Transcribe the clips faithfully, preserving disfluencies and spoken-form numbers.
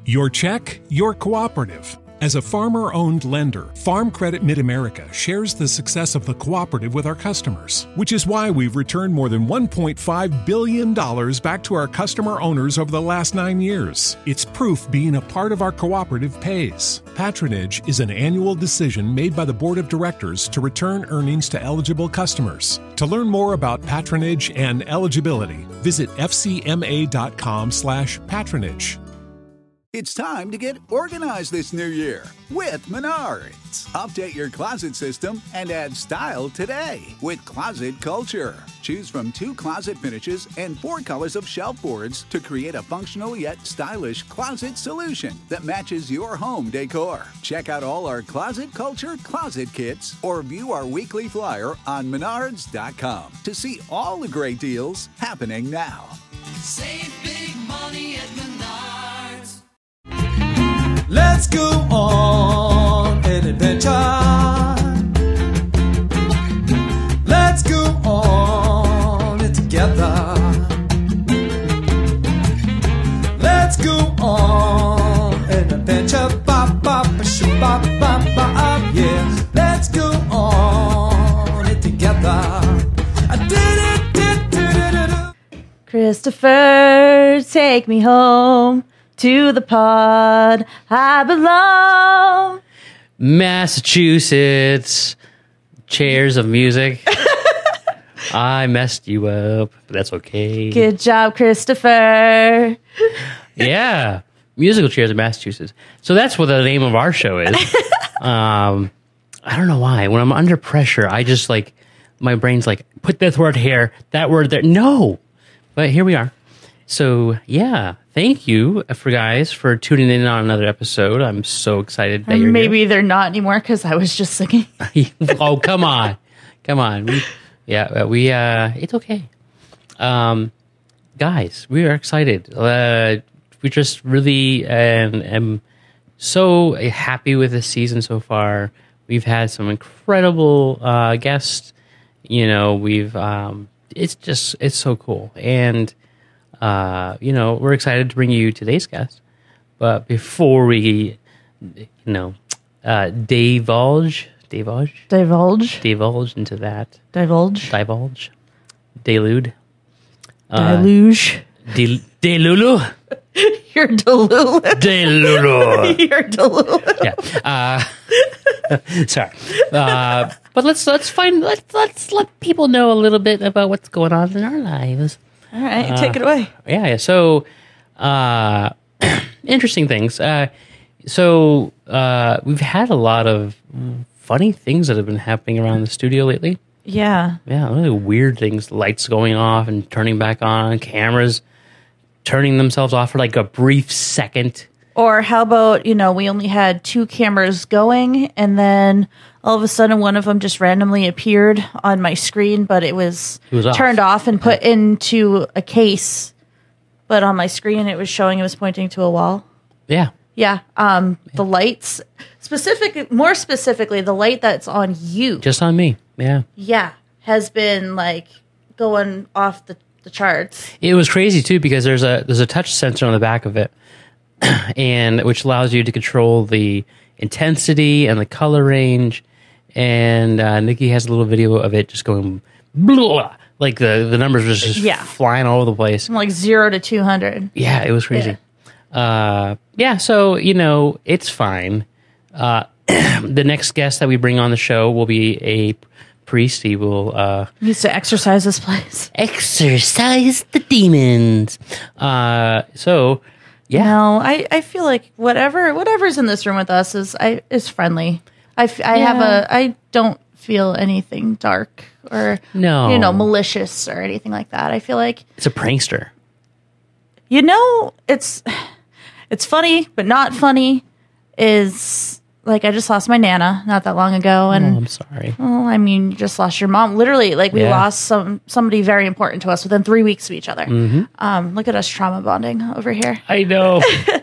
Your check, your cooperative. As a farmer-owned lender, Farm Credit Mid-America shares the success of the cooperative with our customers, which is why we've returned more than one point five billion dollars back to our customer owners over the last nine years. It's proof being a part of our cooperative pays. Patronage is an annual decision made by the Board of Directors to return earnings to eligible customers. To learn more about patronage and eligibility, visit fcma.com slash patronage. It's time to get organized this new year with Menards. Update your closet system and add style today with Closet Culture. Choose from two closet finishes and four colors of shelf boards to create a functional yet stylish closet solution that matches your home decor. Check out all our Closet Culture closet kits or view our weekly flyer on menards dot com to see all the great deals happening now. Save big money at Menards. Let's go on an adventure. Let's go on it together. Let's go on an adventure. Bop, bop, shoo, bop, bop, bop, yeah. Let's go on it together. I did it, did, did, did, did. Christopher, take me home to the pod I belong. Massachusetts, chairs of music. I messed you up, but that's okay. Good job, Christopher. Yeah, musical chairs of Massachusetts. So that's what the name of our show is. um, I don't know why. When I'm under pressure, I just like, my brain's like, put this word here, that word there. No, but here we are. So, yeah, thank you for guys for tuning in on another episode. I'm so excited that And you're maybe here. they're not anymore because I was just singing. Oh, come on. Come on. We, yeah, we, uh, it's okay. Um, guys, we are excited. Uh, we just really um, am so happy with this season so far. We've had some incredible uh, guests. You know, we've, um, it's just, it's so cool. And, Uh, you know, we're excited to bring you today's guest. But before we, you know, uh, divulge, divulge, Divulge. divulge into that, Divulge. divulge, delude, uh, Deluge. de, delulu, You're delulu. delulu. You're delulu. Yeah. Uh, sorry. Uh, but let's let's find let's let's let people know a little bit about what's going on in our lives. All right, take it away. Yeah, yeah. So, uh, interesting things. Uh, so, uh, we've had a lot of funny things that have been happening around the studio lately. Yeah. Yeah, really weird things. Lights going off and turning back on. Cameras turning themselves off for like a brief second. Or how about, you know, we only had two cameras going, and then all of a sudden one of them just randomly appeared on my screen, but it was, It was off. turned off and put into a case. But on my screen, it was showing it was pointing to a wall. Yeah. Yeah. Um, the lights, specific, more specifically, the light that's on you. Just on me. Yeah. Yeah. Has been like going off the, the charts. It was crazy too because there's a there's a touch sensor on the back of it, and which allows you to control the intensity and the color range. And uh, Nikki has a little video of it just going blah, like the the numbers was just Yeah. flying all over the place. From like zero to two hundred. Yeah, it was crazy. Yeah, uh, yeah so you know it's fine. Uh, the next guest that we bring on the show will be a priest. He will uh, Needs to exercise this place. exorcise the demons. Uh, so. Yeah. No, I, I feel like whatever whatever's in this room with us is I is friendly. I, f- I have Yeah. a I don't feel anything dark or No. you know malicious or anything like that. I feel like It's a prankster. you know it's it's funny but not funny. Is like I just lost my nana not that long ago, and Oh, I'm sorry. well, I mean, you just lost your mom. Literally, like we Yeah. lost some somebody very important to us within three weeks of each other. Mm-hmm. Um, look at us trauma bonding over here. I know.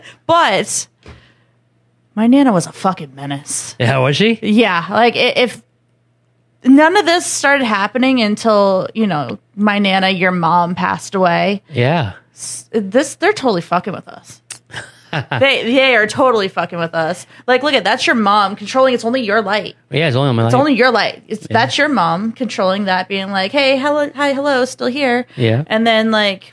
But my nana was a fucking menace. Yeah, was she? Yeah, like i- if none of this started happening until you know my nana, your mom, passed away. Yeah. This they're totally fucking with us. they they are totally fucking with us. Like, look at that's your mom controlling. It's only your light. Yeah, it's only on my It's light. only your light. It's that's your mom controlling that, being like, "Hey, hello, hi, hello, still here." Yeah. And then like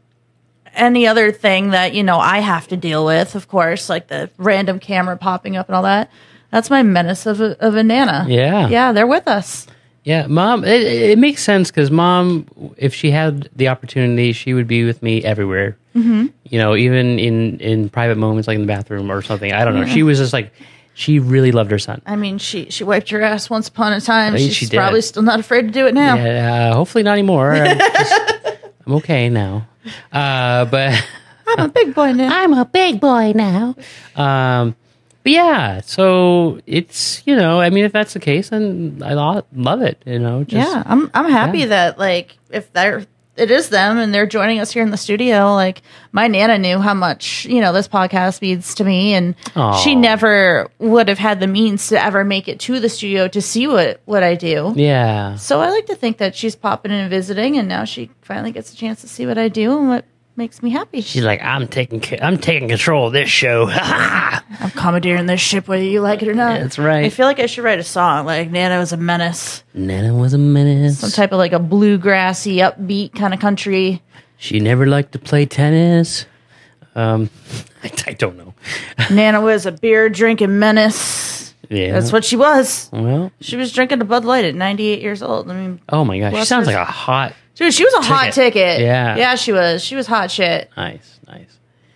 any other thing that you know I have to deal with, of course, like the random camera popping up and all that. That's my menace of a, of a Nana. Yeah. yeah, they're with us. Yeah, mom. It, it makes sense because mom, if she had the opportunity, she would be with me everywhere. Mm-hmm. You know, even in in private moments, like in the bathroom or something. I don't know. She was just like, she really loved her son. I mean, she she wiped your ass once upon a time. I mean, She's she did. probably still not afraid to do it now. Yeah, uh, hopefully not anymore. I'm, just, I'm okay now. Uh, but I'm a big boy now. I'm a big boy now. Um, but yeah, so it's, you know, I mean, if that's the case, then I lo- love it. You know, just, yeah, I'm I'm happy yeah. that like if they're it is them and they're joining us here in the studio. Like my Nana knew how much you know this podcast means to me, and Aw. she never would have had the means to ever make it to the studio to see what what I do. Yeah. So I like to think that she's popping in and visiting, and now she finally gets a chance to see what I do and what makes me happy. She's like, I'm taking, ca- I'm taking control of this show. I'm commandeering this ship whether you like it or not. That's right. I feel like I should write a song like Nana was a menace. Nana was a menace. Some type of like a bluegrassy, upbeat kind of country. She never liked to play tennis. Um, I, I don't know. Nana was a beer drinking menace. Yeah. That's what she was. Well, She was drinking a Bud Light at ninety-eight years old. I mean, oh my gosh, she Bless sounds her- like a hot. dude, she was a hot ticket. Yeah. Yeah, she was. She was hot shit. Nice, nice.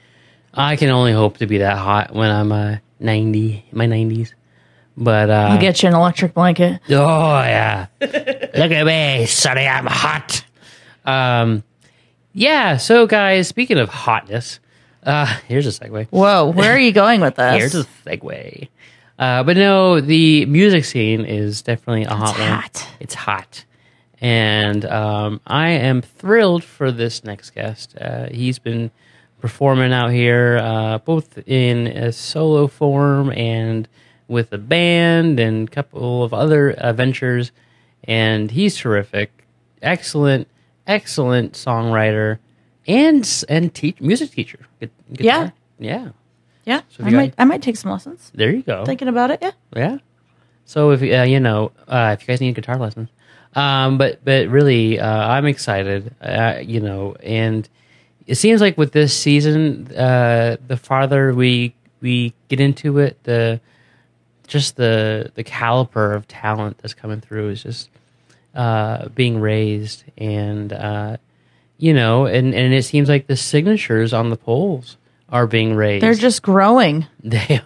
I can only hope to be that hot when I'm uh, ninety, in my nineties. But uh, I'll get you an electric blanket. oh yeah, look at me, Sonny, I'm hot. Um, yeah. So guys, speaking of hotness, uh, here's a segue. Whoa, where are you going with this? Here's a segue. Uh, but no, the music scene is definitely a hot one. hot. It's hot. And um, I am thrilled for this next guest. Uh, he's been performing out here, uh, both in a solo form and with a band and a couple of other uh, ventures. And he's terrific. Excellent, excellent songwriter and and teach, music teacher. Gu- guitar. Yeah. Yeah, So if I you might. got- I might take some lessons. There you go. Thinking about it. Yeah. Yeah. So if uh, you know, uh, if you guys need guitar lessons, um, but but really, uh, I'm excited. Uh, you know, and it seems like with this season, uh, the farther we we get into it, the just the the caliber of talent that's coming through is just uh, being raised, and uh, you know, and and it seems like the signatures on the polls are being raised. They're just growing. They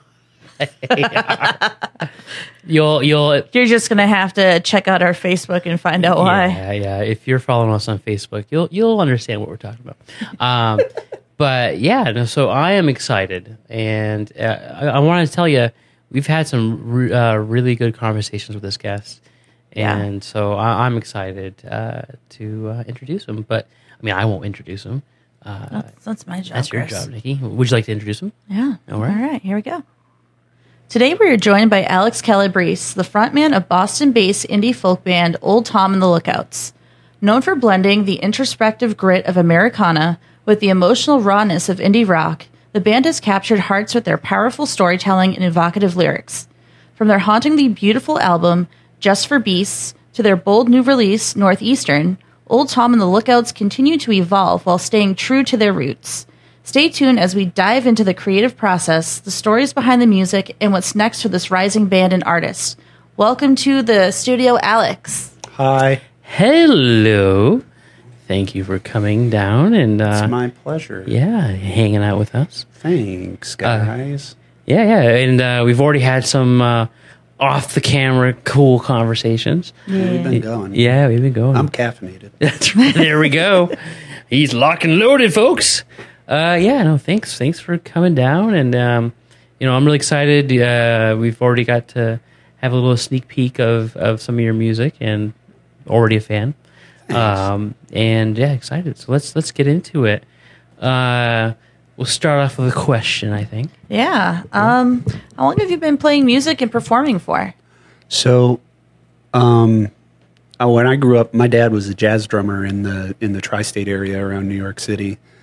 are. you'll you'll You're just gonna have to check out our Facebook and find out why. yeah yeah if you're following us on Facebook, you'll you'll understand what we're talking about. Um, but yeah, no, so I am excited, and uh, I, I want to tell you, we've had some re- uh, really good conversations with this guest, Yeah. and so I, I'm excited uh, to uh, introduce him. But I mean, I won't introduce him. Uh, That's, that's my job. that's your Chris. job, Nikki. Would you like to introduce him? Yeah. All right. All right. Here we go. Today we are joined by Alex Calabrese, the frontman of Boston-based indie folk band Old Tom and the Lookouts. Known for blending the introspective grit of Americana with the emotional rawness of indie rock, the band has captured hearts with their powerful storytelling and evocative lyrics. From their hauntingly beautiful album, Just for Beasts, to their bold new release, Northeastern, Old Tom and the Lookouts continue to evolve while staying true to their roots. Stay tuned as we dive into the creative process, the stories behind the music, and what's next for this rising band and artist. Welcome to the studio, Alex. Hi. Hello. Thank you for coming down and uh, It's my pleasure. yeah, hanging out with us. Thanks, guys. Yeah, yeah, and uh, we've already had some uh, off the camera cool conversations. We've been going. Yeah, we've been going. I'm caffeinated. That's right. There we go. He's locked and loaded, folks. Uh, yeah, no, thanks, thanks for coming down, and um, you know, I'm really excited. Uh, we've already got to have a little sneak peek of, of some of your music, and already a fan. Um, and yeah, excited. So let's let's get into it. Uh, we'll start off with a question, I think. Yeah. Um, how long have you been playing music and performing for? So, um, uh, when I grew up, my dad was a jazz drummer in the in the tri-state area around New York City,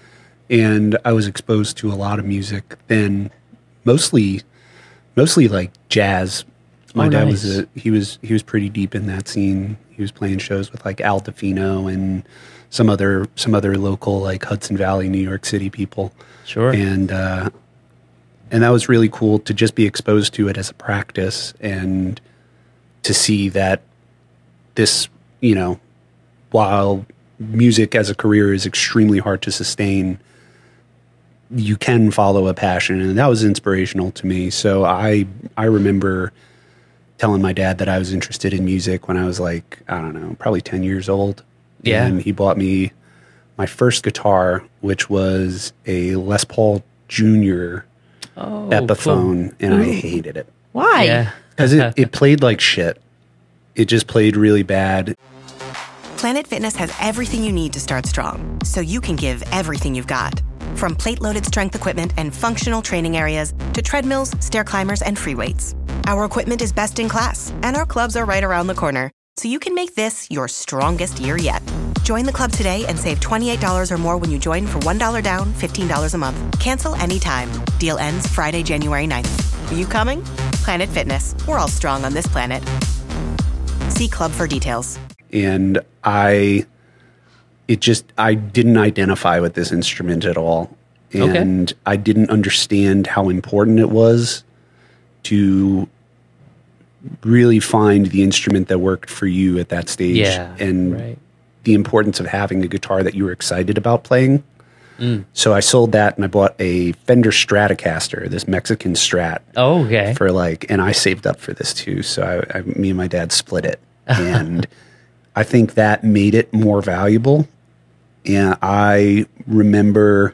and I was exposed to a lot of music then, mostly, mostly like jazz. My Oh, dad nice. was a, he was he was pretty deep in that scene. He was playing shows with like Al DeFino and some other some other local like Hudson Valley, New York City people. Sure. And uh, and that was really cool to just be exposed to it as a practice and to see that this, you know, while music as a career is extremely hard to sustain, you can follow a passion, and that was inspirational to me. So I I remember telling my dad that I was interested in music when I was like, I don't know, probably ten years old. Yeah. And he bought me my first guitar, which was a Les Paul Junior Oh, Epiphone, and I hated it Why? Yeah. because it, it played like shit. It just played really bad. Planet Fitness has everything you need to start strong, so you can give everything you've got. From plate-loaded strength equipment and functional training areas to treadmills, stair climbers, and free weights. Our equipment is best in class, and our clubs are right around the corner, so you can make this your strongest year yet. Join the club today and save twenty-eight dollars or more when you join for one dollar down, fifteen dollars a month. Cancel anytime. Deal ends Friday, January ninth. Are you coming? Planet Fitness. We're all strong on this planet. See club for details. And I, it just, I didn't identify with this instrument at all. And Okay. I didn't understand how important it was to really find the instrument that worked for you at that stage. Yeah. And right. the importance of having a guitar that you were excited about playing. Mm. So I sold that and I bought a Fender Stratocaster, this Mexican Strat. Oh, okay. For like, and I saved up for this too. So I, I me and my dad split it, and I think that made it more valuable. And I remember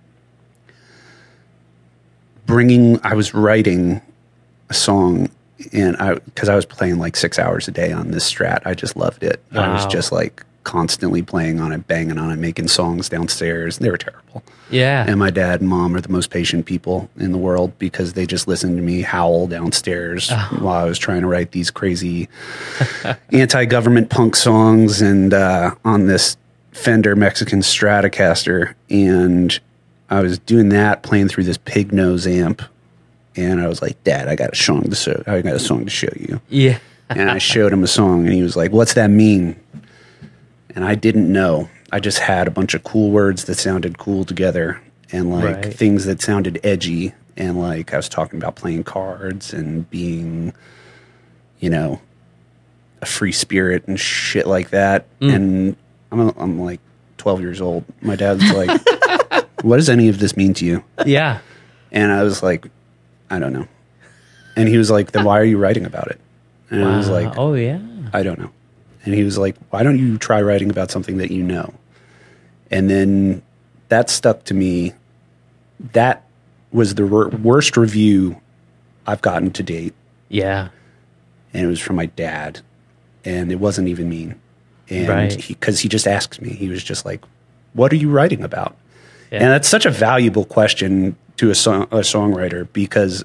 bringing, I was writing a song, and I because I was playing like six hours a day on this Strat. I just loved it. I was Wow. just like constantly playing on it, banging on it, making songs downstairs. They were terrible. Yeah. And my dad and mom are the most patient people in the world because they just listened to me howl downstairs Oh. while I was trying to write these crazy anti-government punk songs and uh, on this Fender Mexican Stratocaster. And I was doing that, playing through this pig nose amp. And I was like, Dad, I got a song to show. I got a song to show you. Yeah. And I showed him a song, and he was like, "What's that mean?" And I didn't know. I just had a bunch of cool words that sounded cool together, and like Right. things that sounded edgy, and like I was talking about playing cards and being, you know, a free spirit and shit like that. And I'm a, I'm like twelve years old. My dad's like, "What does any of this mean to you?" Yeah. And I was like, "I don't know." And he was like, "Then why are you writing about it?" And I was Wow. like, oh, yeah. I don't know. And he was like, why don't you try writing about something that you know? And then that stuck to me. That was the wor- worst review I've gotten to date. Yeah. And it was from my dad. And it wasn't even mean. And Right. because he, he just asked me, he was just like, what are you writing about? Yeah. And that's such a valuable question to a, song, a songwriter because,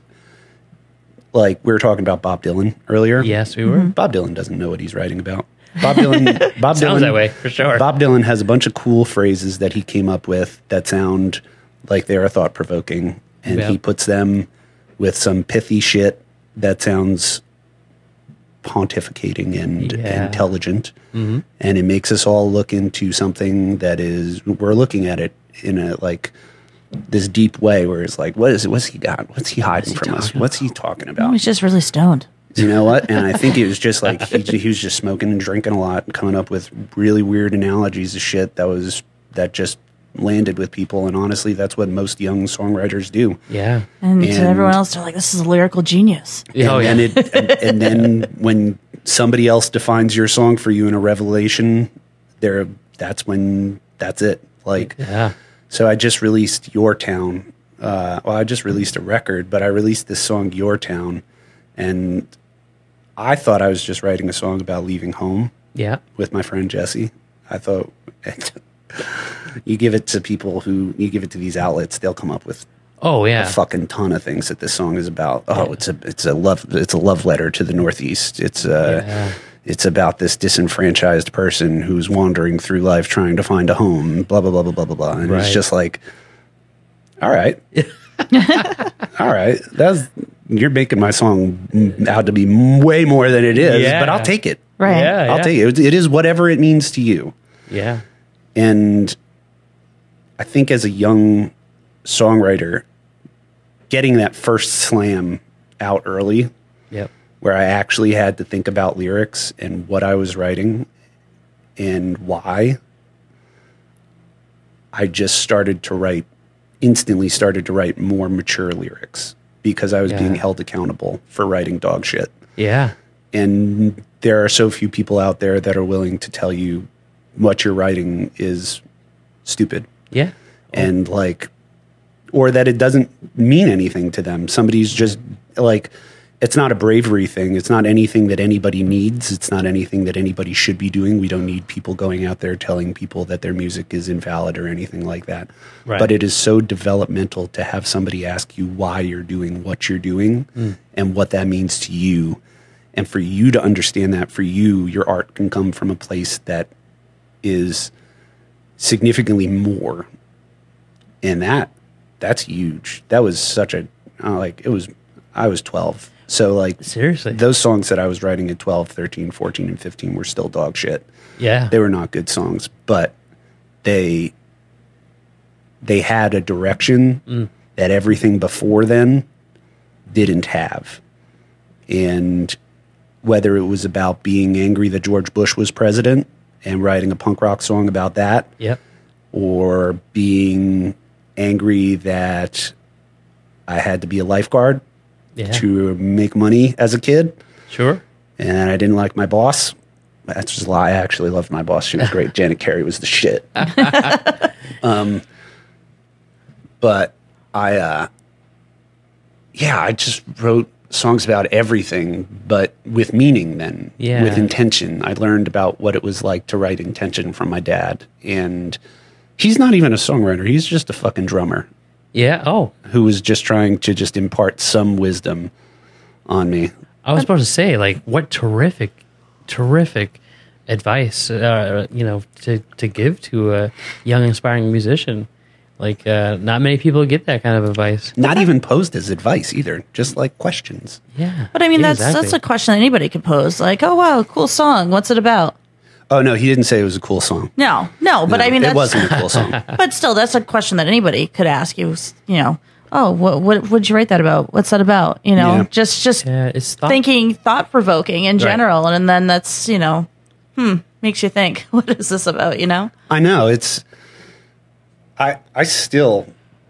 like, we were talking about Bob Dylan earlier. Yes, we were. Bob Dylan doesn't know what he's writing about. Bob Dylan, Bob Sounds Dylan, that way, for sure. Bob Dylan has a bunch of cool phrases that he came up with that sound like they are thought provoking, and Yeah. he puts them with some pithy shit that sounds pontificating and Yeah. intelligent, Mm-hmm. and it makes us all look into something that is we're looking at it in a like this deep way where it's like, what is it? What's he got? What's he hiding from us? What's he talking about? He's just really stoned. You know what? And I think it was just like he, he was just smoking and drinking a lot and coming up with really weird analogies of shit that was that just landed with people. And honestly, that's what most young songwriters do. Yeah. And, to And- everyone else, they're like, this is a lyrical genius. Oh, and, yeah. and it and, and then when somebody else defines your song for you in a revelation, there that's when that's it. Like Yeah. so I just released Your Town. Uh, well, I just released a record, but I released this song Your Town, and I thought I was just writing a song about leaving home Yeah. with my friend Jesse. I thought you give it to people who you give it to these outlets, they'll come up with Oh, yeah. a fucking ton of things that this song is about. Oh, it's a it's a love it's a love letter to the Northeast. It's uh Yeah. it's about this disenfranchised person who's wandering through life trying to find a home. Blah blah blah blah blah blah blah. And Right. it's just like, All right. All right. That's you're making my song out to be way more than it is, Yeah. but I'll take it. Right. Yeah, I'll yeah. take it. It is whatever it means to you. Yeah. And I think as a young songwriter, getting that first slam out early, Yep. where I actually had to think about lyrics and what I was writing and why, I just started to write, instantly started to write more mature lyrics because I was Yeah. being held accountable for writing dog shit. Yeah. And there are so few people out there that are willing to tell you what you're writing is stupid Yeah. and like, or that it doesn't mean anything to them. Somebody's just like, it's not a bravery thing. It's not anything that anybody needs. It's not anything that anybody should be doing. We don't need people going out there telling people that their music is invalid or anything like that. Right. But it is so developmental to have somebody ask you why you're doing what you're doing and what that means to you. And for you to understand that, for you, your art can come from a place that is significantly more. And that, that's huge. That was such a, uh, like, it was, I was twelve. So, like, Seriously. those songs that I was writing at twelve, thirteen, fourteen, and fifteen were still dog shit. Yeah. They were not good songs, but they, they had a direction that everything before then didn't have. And whether it was about being angry that George Bush was president and writing a punk rock song about that, Yep. or being angry that I had to be a lifeguard Yeah. to make money as a kid Sure. and I didn't like my boss. That's just a lie. I actually loved my boss. She was great. Janet Carey was the shit. um, but I, uh, yeah, I just wrote songs about everything, but with meaning then, Yeah. with intention. I learned about what it was like to write intention from my dad. And he's not even a songwriter. He's just a fucking drummer Yeah. Oh, who was just trying to just impart some wisdom on me. I was about to say, like, what terrific, terrific advice, uh, you know, to, to give to a young, inspiring musician. Like, uh, not many people get that kind of advice. Not even posed as advice either, just like questions. Yeah. But I mean, Yeah, that's exactly. that's a question that anybody could pose. Like, oh wow, cool song. What's it about? Oh no, he didn't say it was a cool song. No, no. But No, I mean, it that's, wasn't a cool song. But still, that's a question that anybody could ask you. You know, oh, what what would you write that about? What's that about? You know, Yeah. just just Yeah, it's thought- thinking thought provoking in Right. general, and then that's you know, hmm, makes you think. What is this about? You know? I know it's. I I still.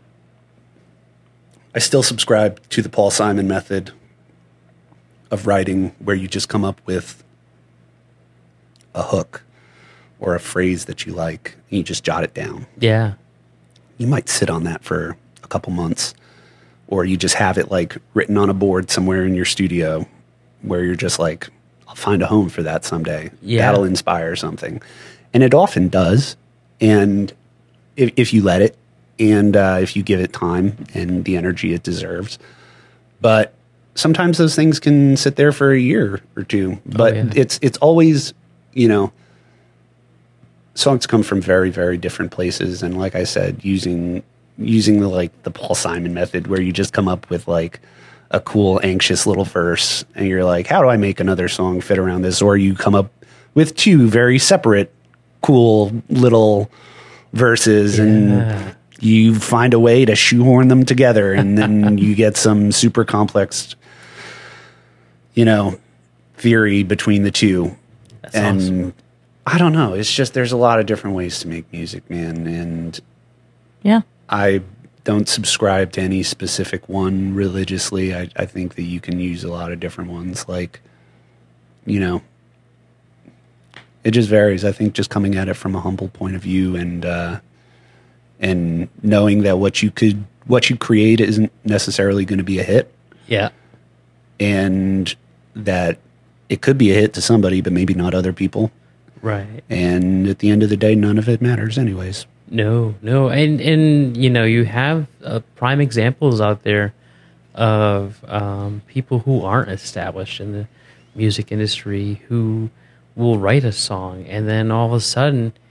I still subscribe to the Paul Simon method of writing, where you just come up with a hook or a phrase that you like, and you just jot it down. Yeah. You might sit on that for a couple months, or you just have it like written on a board somewhere in your studio where you're just like, I'll find a home for that someday. Yeah. That'll inspire something. And it often does. And if, if you let it, and uh, if you give it time and the energy it deserves. But sometimes those things can sit there for a year or two. But yeah. it's it's always, you know, songs come from very, very different places. And like I said, using using the like the Paul Simon method, where you just come up with like a cool, anxious little verse, and you're like, how do I make another song fit around this? Or you come up with two very separate, cool little verses, and you find a way to shoehorn them together, and then you get some super complex, you know, theory between the two. That's and awesome. I don't know. It's just there's a lot of different ways to make music, man. And Yeah. I don't subscribe to any specific one religiously. I, I think that you can use a lot of different ones. Like, you know, it just varies. I think just coming at it from a humble point of view, and uh, and knowing that what you could what you create isn't necessarily going to be a hit, Yeah. and that it could be a hit to somebody, but maybe not other people. Right. And at the end of the day, none of it matters anyways. No, no, and and you know, you have uh, prime examples out there of um, people who aren't established in the music industry who will write a song and then all of a sudden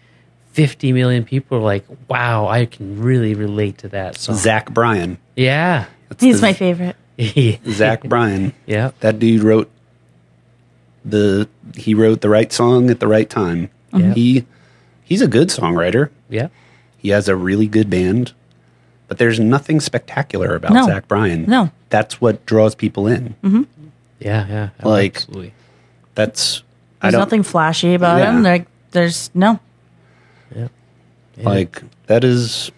fifty million people are like, wow, I can really relate to that song. Zach Bryan. Yeah. That's He's the- my favorite. Zach Bryan. Yeah. That dude wrote the he wrote the right song at the right time. Yeah. He he's a good songwriter. Yeah. He has a really good band, but there's nothing spectacular about No. Zach Bryan. No. That's what draws people in. Yeah. Yeah. Like- Absolutely. That's I There's don't nothing flashy about Yeah. him. Like, there's no. Yeah. like that is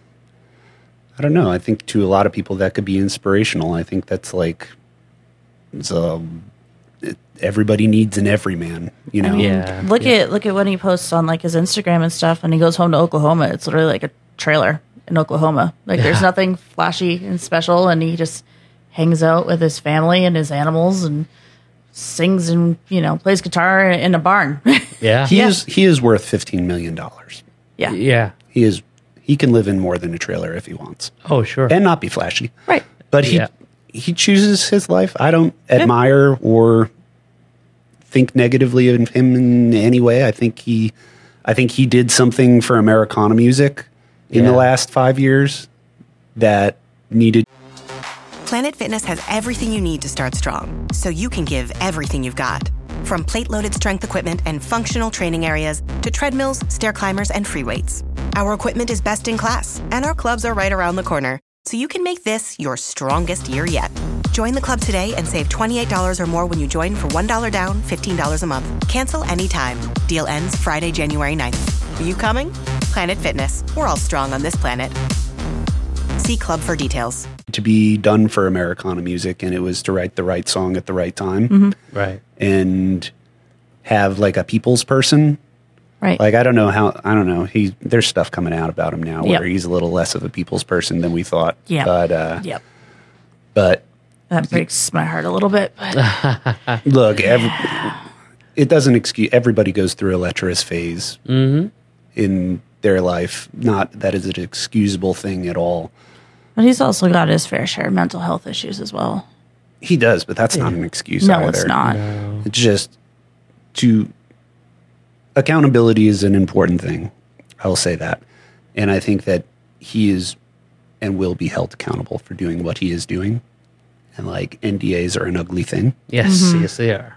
I don't know. I think to a lot of people that could be inspirational. I think that's like it's a it, everybody needs an everyman, you know. Yeah. Look yeah. at look at when he posts on like his Instagram and stuff, and he goes home to Oklahoma. It's literally like a trailer in Oklahoma. Like there's Yeah. nothing flashy and special, and he just hangs out with his family and his animals and sings and you know plays guitar in a barn. Yeah. He Yeah. is he is worth fifteen million dollars. yeah, Yeah. He is he can live in more than a trailer if he wants. Oh, sure. And not be flashy. right. But he Yeah. he chooses his life. I don't admire or think negatively of him in any way. I think he I think he did something for Americana music in the Yeah. last five years that needed Planet Fitness has everything you need to start strong, so you can give everything you've got. From plate-loaded strength equipment and functional training areas to treadmills, stair climbers, and free weights. Our equipment is best in class, and our clubs are right around the corner, so you can make this your strongest year yet. Join the club today and save twenty-eight dollars or more when you join for one dollar down, fifteen dollars a month. Cancel anytime. Deal ends Friday, January ninth. Are you coming? Planet Fitness. We're all strong on this planet. See club for details. to be done for Americana music, and it was to write the right song at the right time Right. and have like a people's person. Right. Like I don't know how I don't know. He there's stuff coming out about him now Yep. where he's a little less of a people's person than we thought. Yeah. But uh yep. but That breaks my heart a little bit. But look, every, it doesn't excuse everybody goes through a lecherous phase in their life. Not that is an excusable thing at all. but he's also got his fair share of mental health issues as well. He does, but that's not an excuse. No, either. it's not. It's just to accountability is an important thing. I will say that. And I think that he is and will be held accountable for doing what he is doing. And like N D As are an ugly thing, Yes. Yes, they are.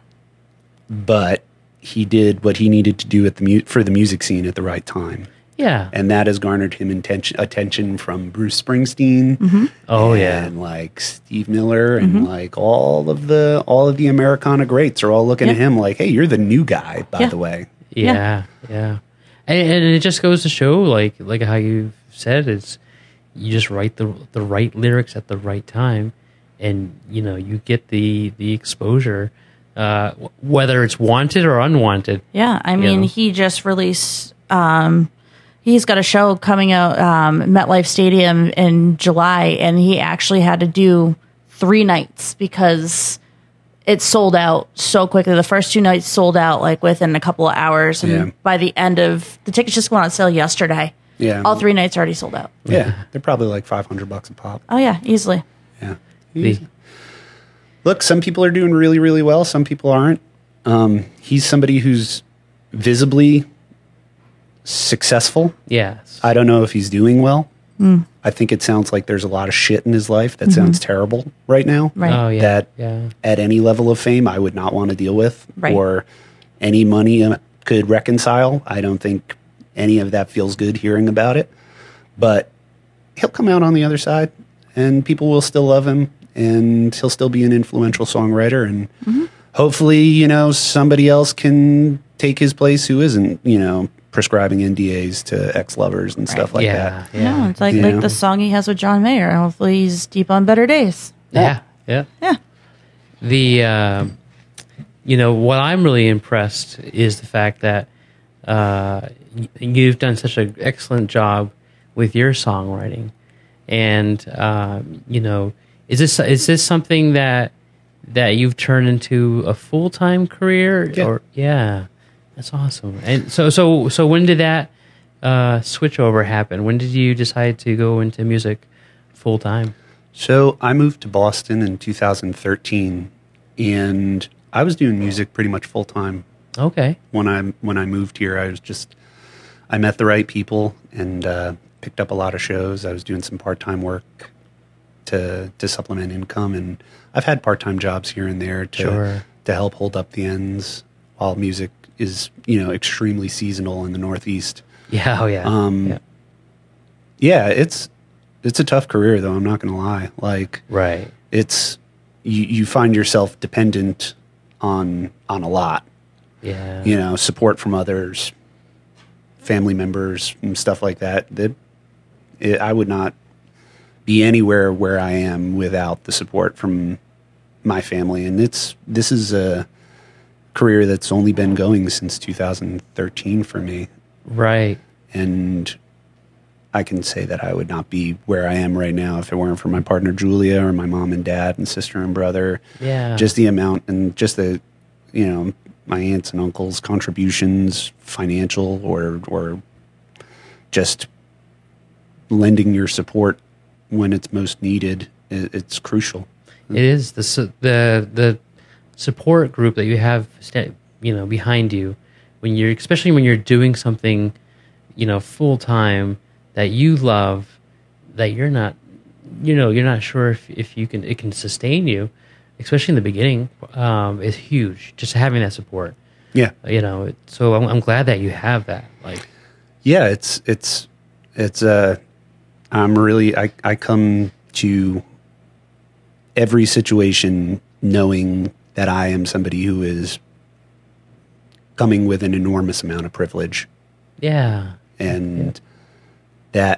but he did what he needed to do at the mu- for the music scene at the right time. Yeah. And that has garnered him intention, attention from Bruce Springsteen. Oh, and yeah. like Steve Miller and like all of the all of the Americana greats are all looking at Yeah. him like, hey, you're the new guy, by Yeah. the way. Yeah, yeah, And, and it just goes to show, like like how you said, it's you just write the the right lyrics at the right time, and you know you get the the exposure, uh, w- whether it's wanted or unwanted. Yeah, I mean, know? he just released. Um, he's got a show coming out um, MetLife Stadium in July, and he actually had to do three nights because it sold out so quickly. The first two nights sold out like within a couple of hours, and Yeah. by the end of the tickets just went on sale yesterday. Yeah. All three nights already sold out. Yeah, they're probably like five hundred bucks a pop. Oh yeah, easily. Yeah. The- Look, some people are doing really, really well. Some people aren't. Um, he's somebody who's visibly successful. yes, I don't know if he's doing well. I think it sounds like there's a lot of shit in his life that sounds terrible right now. Right. oh yeah, That yeah, at any level of fame I would not want to deal with, Right. or any money uh, could reconcile. I don't think any of that feels good hearing about it. But he'll come out on the other side, and people will still love him, and he'll still be an influential songwriter. And hopefully, you know, somebody else can take his place who isn't, you know, prescribing N D As to ex-lovers and stuff like yeah, that. yeah, No, it's like You like know? the song he has with John Mayer. Hopefully, he's deep on better days. yeah, yeah. Yeah. The uh, you know what I'm really impressed is the fact that uh, y- you've done such an excellent job with your songwriting, and um, you know, is this is this something that that you've turned into a full time career? Yeah. Or yeah, that's awesome. And so so so when did that uh, switch over happen? When did you decide to go into music full time? So I moved to Boston in two thousand thirteen, and I was doing music pretty much full time Okay. when I when I moved here. I was just I met the right people and uh, picked up a lot of shows. I was doing some part-time work to to supplement income, and I've had part-time jobs here and there to Sure. to help hold up the ends while music is, you know, extremely seasonal in the Northeast. Yeah. Oh, yeah. Um, yeah. Yeah, it's it's a tough career though. I'm not going to lie. Like, Right. it's you, you find yourself dependent on on a lot. Yeah. You know, support from others, family members, and stuff like that. That it, I would not be anywhere where I am without the support from my family. And it's this is a career that's only been going since two thousand thirteen for me, Right. and I can say that I would not be where I am right now if it weren't for my partner Julia or my mom and dad and sister and brother. Yeah. Just the amount and just the, you know, my aunts and uncles' contributions, financial or or just lending your support when it's most needed. It, it's crucial. It is the su- the the support group that you have, sta- you know, behind you when you're, especially when you're doing something, you know, full time that you love, that you're not, you know, you're not sure if, if you can it can sustain you, especially in the beginning, um, is huge. Just having that support, Yeah. you know. It, so I'm, I'm glad that you have that. Like, Yeah, it's it's it's uh I'm really I, I come to every situation knowing that I am somebody who is coming with an enormous amount of privilege, yeah, and that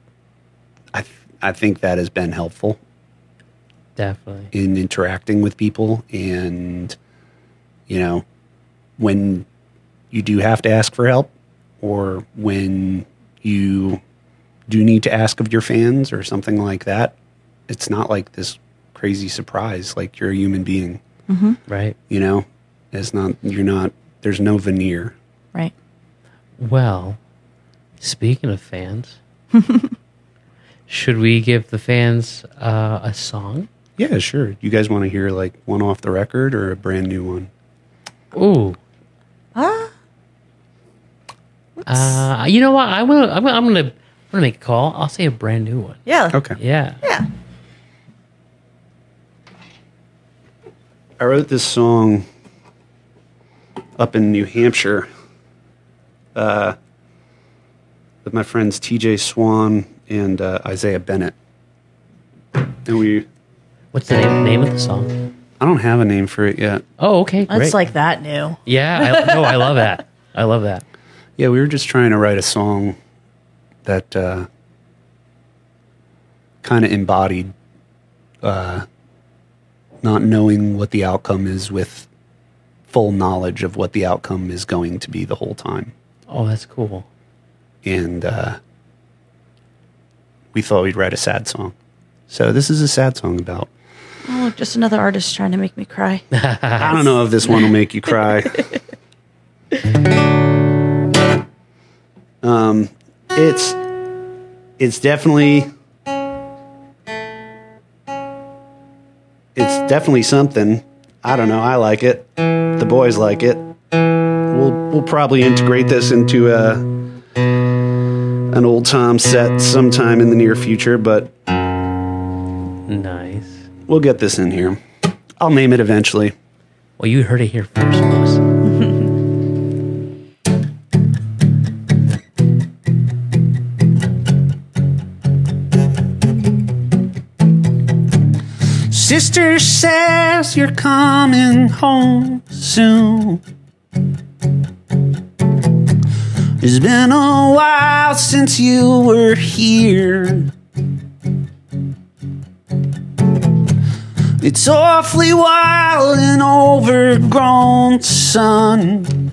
I th- I think that has been helpful definitely. in interacting with people. And you know, when you do have to ask for help, or when you do need to ask of your fans or something like that, it's not like this crazy surprise. Like, you're a human being, Right. you know. It's not, you're not, there's no veneer. Right. Well, speaking of fans, should we give the fans uh, a song? Yeah, sure. You guys want to hear like one off the record or a brand new one? Ooh. Ah. Uh, you know what? I will. I'm, I'm gonna. I'm gonna make a call. I'll say a brand new one. Yeah. Okay. Yeah. Yeah. I wrote this song up in New Hampshire uh, with my friends T J Swan and uh, Isaiah Bennett. And we, What's the name, name of the song? I don't have a name for it yet. Oh, okay. That's Great. like that new. Yeah. I, no, I love that. I love that. Yeah, we were just trying to write a song that uh, kind of embodied uh, not knowing what the outcome is with full knowledge of what the outcome is going to be the whole time. Oh, that's cool. And uh, we thought we'd write a sad song. So this is a sad song about. Oh, just another artist trying to make me cry. I don't know if this one will make you cry. um, it's it's definitely it's definitely something. I don't know. I like it. The boys like it. We'll we'll probably integrate this into a an old Tom set sometime in the near future, but Nice. we'll get this in here. I'll name it eventually. Well, you heard it here first, folks. Sister says you're coming home soon. It's been a while since you were here. It's awfully wild and overgrown, son.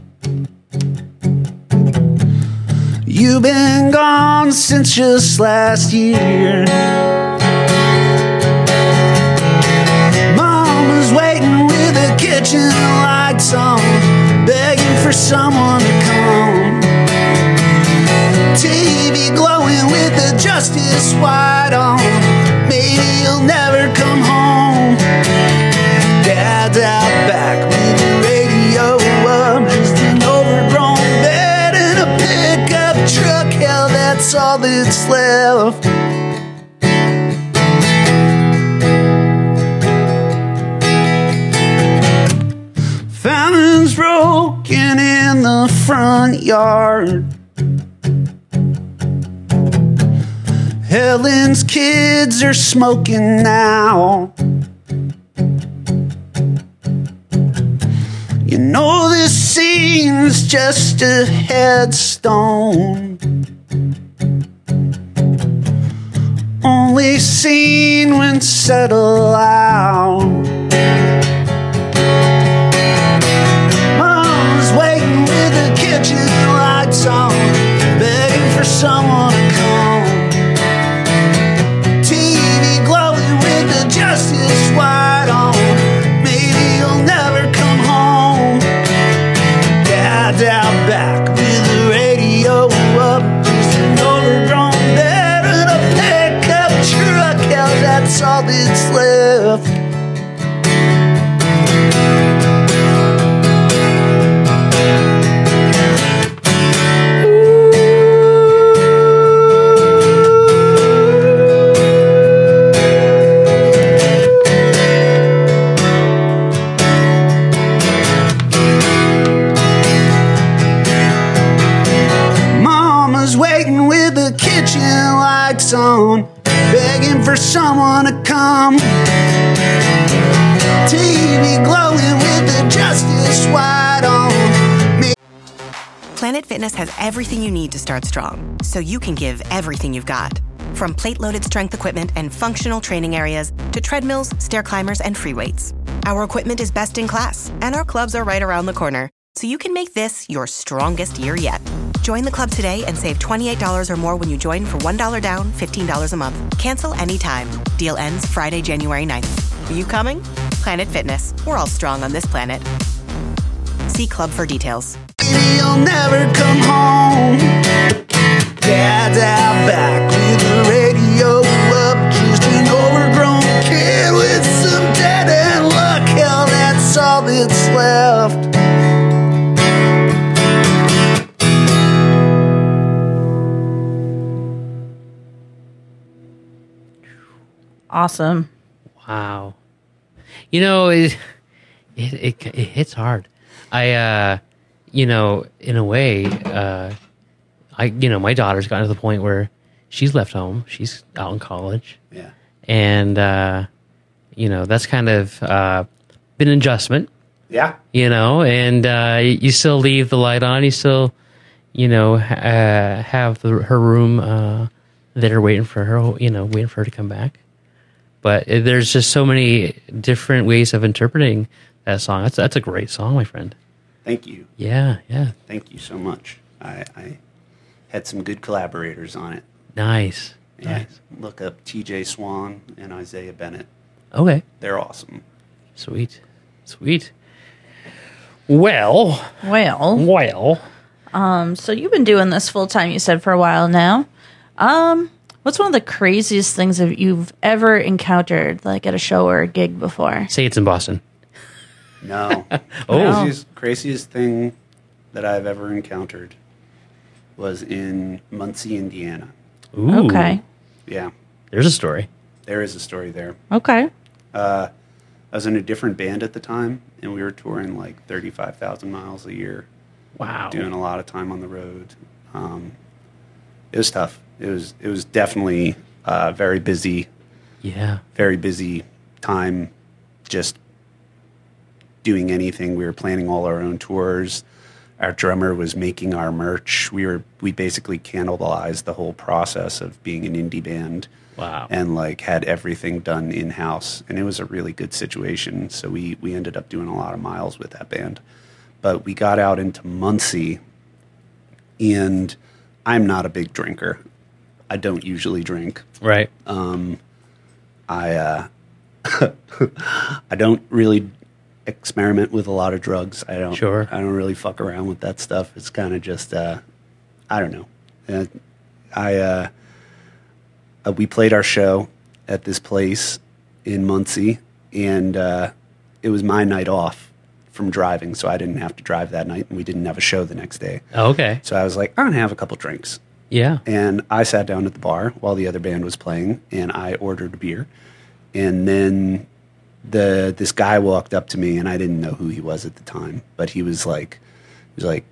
You've been gone since just last year. Mama's waiting with the kitchen lights on, begging for someone to come. T V glowing with the Justice White on. Maybe you'll never come home. Dad's out back with the radio up, just an overgrown bed and a pickup the front yard. Helen's kids are smoking now. You know this scene's just a headstone, only seen when said aloud. Mom's waiting with the kitchen lights on, begging for someone to come. T V glowing with the justice light on. Maybe you'll never come home. Dad's out back with the radio up, just an overgrown bed and a pickup truck. Hell, that's all that's left. Mama's waiting with the kitchen lights on, begging for someone to come. T V glowing with the justice white on. Me- Planet Fitness has everything you need to start strong, so you can give everything you've got. From plate-loaded strength equipment and functional training areas to treadmills, stair climbers, and free weights. Our equipment is best in class, and our clubs are right around the corner, so you can make this your strongest year yet. Join the club today and save twenty-eight dollars or more when you join for one dollar down, fifteen dollars a month. Cancel anytime. Deal ends Friday, January ninth. Are you coming? Planet Fitness. We're all strong on this planet. See club for details. You'll never come home. Dad's out back with the radio up, just an overgrown kid with some dead end luck. Hell, that's all that's left. Awesome. Wow. You know, it it it, it hits hard. I uh you know, in a way, uh I you know, my daughter's gotten to the point where she's left home. She's out in college. Yeah. And uh you know, that's kind of uh been an adjustment, Yeah. you know, and uh you still leave the light on, you still, you know, ha- uh, have the, her room uh there waiting for her, you know, waiting for her to come back. But there's just so many different ways of interpreting that song. That's that's a great song, my friend. Thank you. Yeah, yeah. Thank you so much. I, I had some good collaborators on it. Nice. Yeah. Nice. Look up T J Swan and Isaiah Bennett. Okay. They're awesome. Sweet. Sweet. Well, Well, well. um, so you've been doing this full time, you said, for a while now. Um, what's one of the craziest things that you've ever encountered, like at a show or a gig before? Say it's in Boston. No. Oh. Craziest, craziest thing that I've ever encountered was in Muncie, Indiana. Ooh. Okay. Yeah. There's a story. There is a story there. Okay. Uh, I was in a different band at the time, and we were touring like thirty-five thousand miles a year, Wow. doing a lot of time on the road. Um, it was tough. It was it was definitely uh, very busy, Yeah. very busy time, just doing anything. We were planning all our own tours. Our drummer was making our merch. We were we basically cannibalized the whole process of being an indie band. Wow. And like had everything done in house, and it was a really good situation. So we we ended up doing a lot of miles with that band. But we got out into Muncie, and I'm not a big drinker. I don't usually drink. Right. I uh, I don't really experiment with a lot of drugs. I don't. Sure. I don't really fuck around with that stuff. It's kind of just uh, I don't know. Uh, I uh, uh, we played our show at this place in Muncie, and uh, it was my night off from driving, so I didn't have to drive that night, and we didn't have a show the next day. Oh, okay. So I was like, I'm gonna have a couple drinks. Yeah. And I sat down at the bar while the other band was playing, and I ordered a beer. And then the this guy walked up to me, and I didn't know who he was at the time, but he was like, he was like,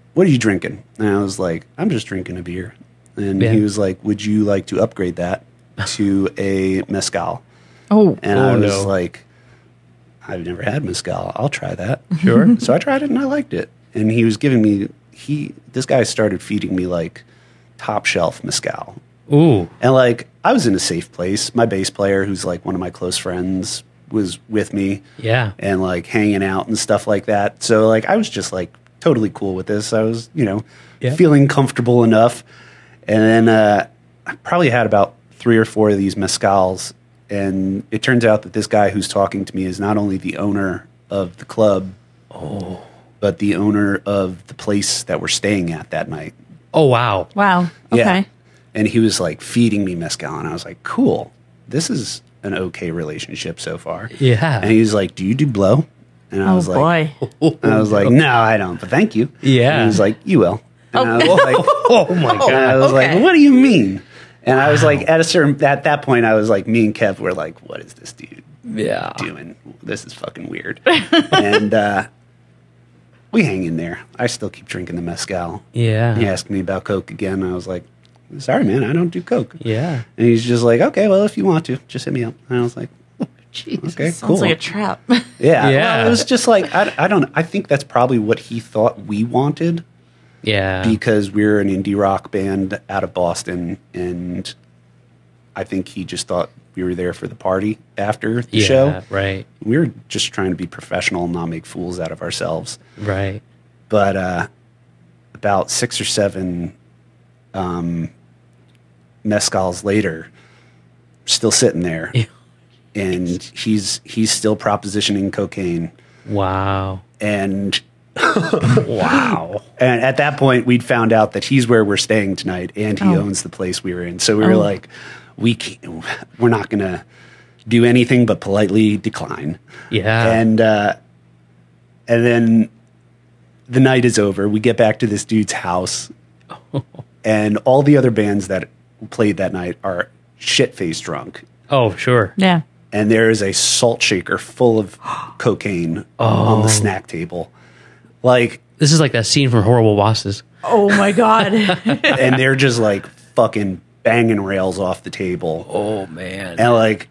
what are you drinking? And I was like, I'm just drinking a beer. And Yeah. he was like, would you like to upgrade that to a mezcal? Oh, And Oh, I was no. like, I've never had mezcal. I'll try that. Sure. So I tried it and I liked it. And he was giving me, he, this guy started feeding me like top shelf mezcal. Ooh. And like, I was in a safe place. My bass player, who's like one of my close friends, was with me Yeah. and like hanging out and stuff like that. So like, I was just like totally cool with this. I was, you know, Yeah. feeling comfortable enough. And then uh, I probably had about three or four of these mezcals. And it turns out that this guy who's talking to me is not only the owner of the club, Oh. but the owner of the place that we're staying at that night. Oh, wow. wow. Okay. Yeah. And he was like feeding me mezcal. And I was like, cool. This is an okay relationship so far. Yeah. And he was like, do you do blow? And I Oh was like, boy. and I was like, no, I don't, but thank you. Yeah. And he was like, you will. And I was like, Oh, my and I God. was okay. like, what do you mean? And I was like, at a certain, at that point, I was like, me and Kev were like, what is this dude Yeah. doing? This is fucking weird. And uh, we hang in there. I still keep drinking the mezcal. Yeah. He asked me about Coke again. I was like, sorry, man, I don't do Coke. Yeah. And he's just like, okay, well, if you want to, just hit me up. And I was like, Jeez. okay, Sounds cool. like a trap. Yeah, Yeah. Well, it was just like I, I don't. I think that's probably what he thought we wanted Yeah. because we're an indie rock band out of Boston, and I think he just thought we were there for the party after the yeah. show. Right. We were just trying to be professional and not make fools out of ourselves. Right. But uh, about six or seven um, mezcals later, still sitting there, Yeah. and he's he's still propositioning cocaine. Wow. And Wow. and at that point, we'd found out that he's where we're staying tonight, and he Oh. owns the place we were in. So we were Oh. like, we can't, we're not gonna do anything but politely decline. Yeah. And uh, and then the night is over. We get back to this dude's house, and all the other bands that played that night are shit faced drunk. Oh, sure. Yeah. And there is a salt shaker full of cocaine on the snack table. Like, This is like that scene from Horrible Bosses. Oh my god. and they're just like fucking banging rails off the table. Oh, man. And like,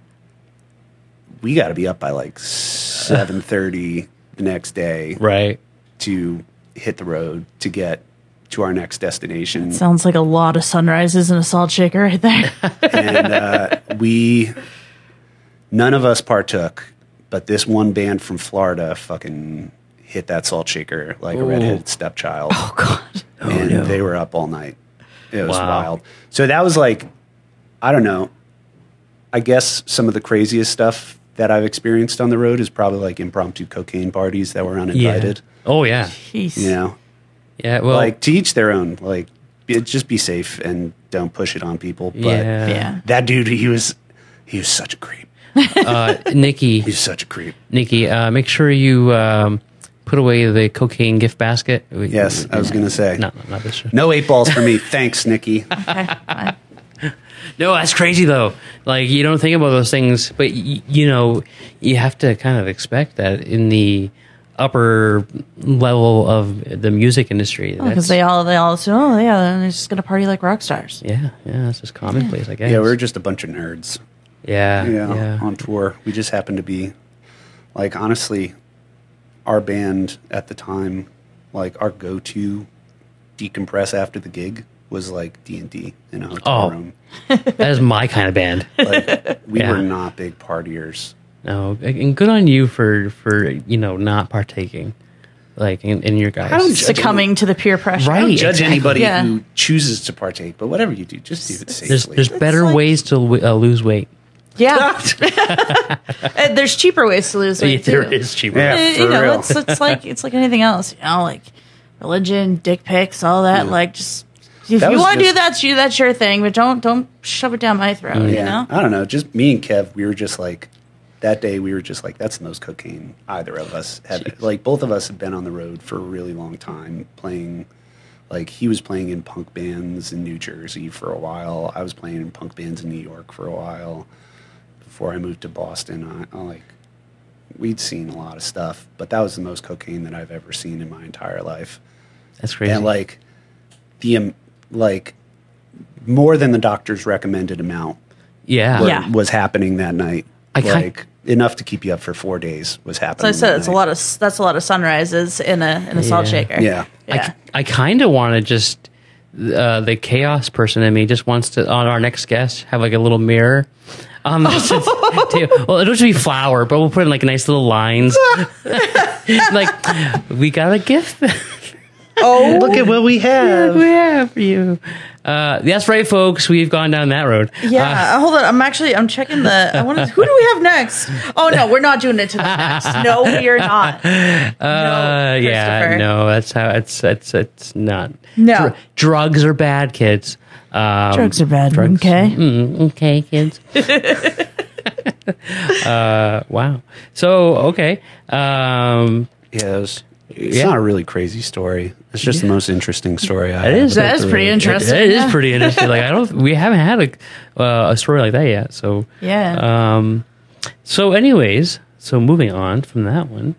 we got to be up by like seven thirty the next day Right. to hit the road to get to our next destination. Sounds like a lot of sunrises and a salt shaker right there. And uh, we, none of us partook, but this one band from Florida fucking hit that salt shaker like a redheaded stepchild. Oh god. And they were up all night. It was Wow. wild. So that was like, I don't know. I guess some of the craziest stuff that I've experienced on the road is probably like impromptu cocaine parties that were uninvited. Yeah. Oh, yeah. Jeez. You know, Yeah. Well, like to each their own. Like, be, just be safe and don't push it on people. But yeah. Yeah. that dude, he was, he was such a creep. Uh, Nikki, He's such a creep. Nikki, uh, make sure you um, put away the cocaine gift basket. We- Yes, I was gonna say. No, no, not this show. No eight balls for me. Thanks, Nikki. No, that's crazy though. Like you don't think about those things, but y- you know, you have to kind of expect that in the upper level of the music industry. Because That's- they all they all assume, oh yeah, they're just gonna party like rock stars. yeah, yeah, that's just commonplace, I guess. Yeah, we're just a bunch of nerds. yeah, Yeah, yeah. on tour. We just happened to be, like, honestly, our band at the time, like, our go-to decompress after the gig was like D and D in a hotel Oh. room. That is my kind of band. Like, we Yeah. were not big partiers. No, and good on you for for you know not partaking, like in, in your guys. I don't judge Succumbing to the peer pressure. Right. I don't judge exactly. anybody Yeah. who chooses to partake, but whatever you do, just do it safely. There's there's better like- ways to lo- uh, lose weight. Yeah. And there's cheaper ways to lose weight there too. is cheaper. Yeah. Uh, for you know, real. it's it's like it's like anything else. You know, like religion, dick pics, all that. Like just if That you was want to do just- that, you that's your thing. But don't don't shove it down my throat. You Yeah, know. I don't know. Just me and Kev, we were just like, that day we were just like, that's the most cocaine either of us had. Like, both of us had been on the road for a really long time playing. Like, he was playing in punk bands in New Jersey for a while. I was playing in punk bands in New York for a while. Before I moved to Boston, I, I like, we'd seen a lot of stuff, but that was the most cocaine that I've ever seen in my entire life. That's crazy. And like the um, like more than the doctor's recommended amount yeah. were- Yeah. was happening that night. I ki- like enough to keep you up for four days was So happening. I said that it's a night. lot of that's a lot of sunrises in a in a salt Yeah. shaker. Yeah. Yeah. I, I kind of want to just uh, the chaos person in me just wants to on our next guest have like a little mirror. Um, well, it'll just be flour, but we'll put in like nice little lines. Like we got a gift. Oh, Look at what we have. we have for you. Uh, that's right, folks. We've gone down that road. yeah. Uh, hold on. I'm actually I'm checking the. I want to. Who do we have next? Oh no, we're not doing it to the next. No, we are not. Uh, no, yeah, Christopher. no, that's how it's it's it's not. No. Dr- drugs are bad, kids. Um, Drugs are bad. drugs- Okay. Mm, okay, kids. uh, wow. So okay. Um, Yeah, it was, it's Yeah. not a really crazy story. It's just the most interesting story I It have. is. That is pretty interesting. It, it yeah. is pretty interesting. Like I don't. We haven't had a uh, a story like that yet. So Yeah. Um. So, anyways, so moving on from that one.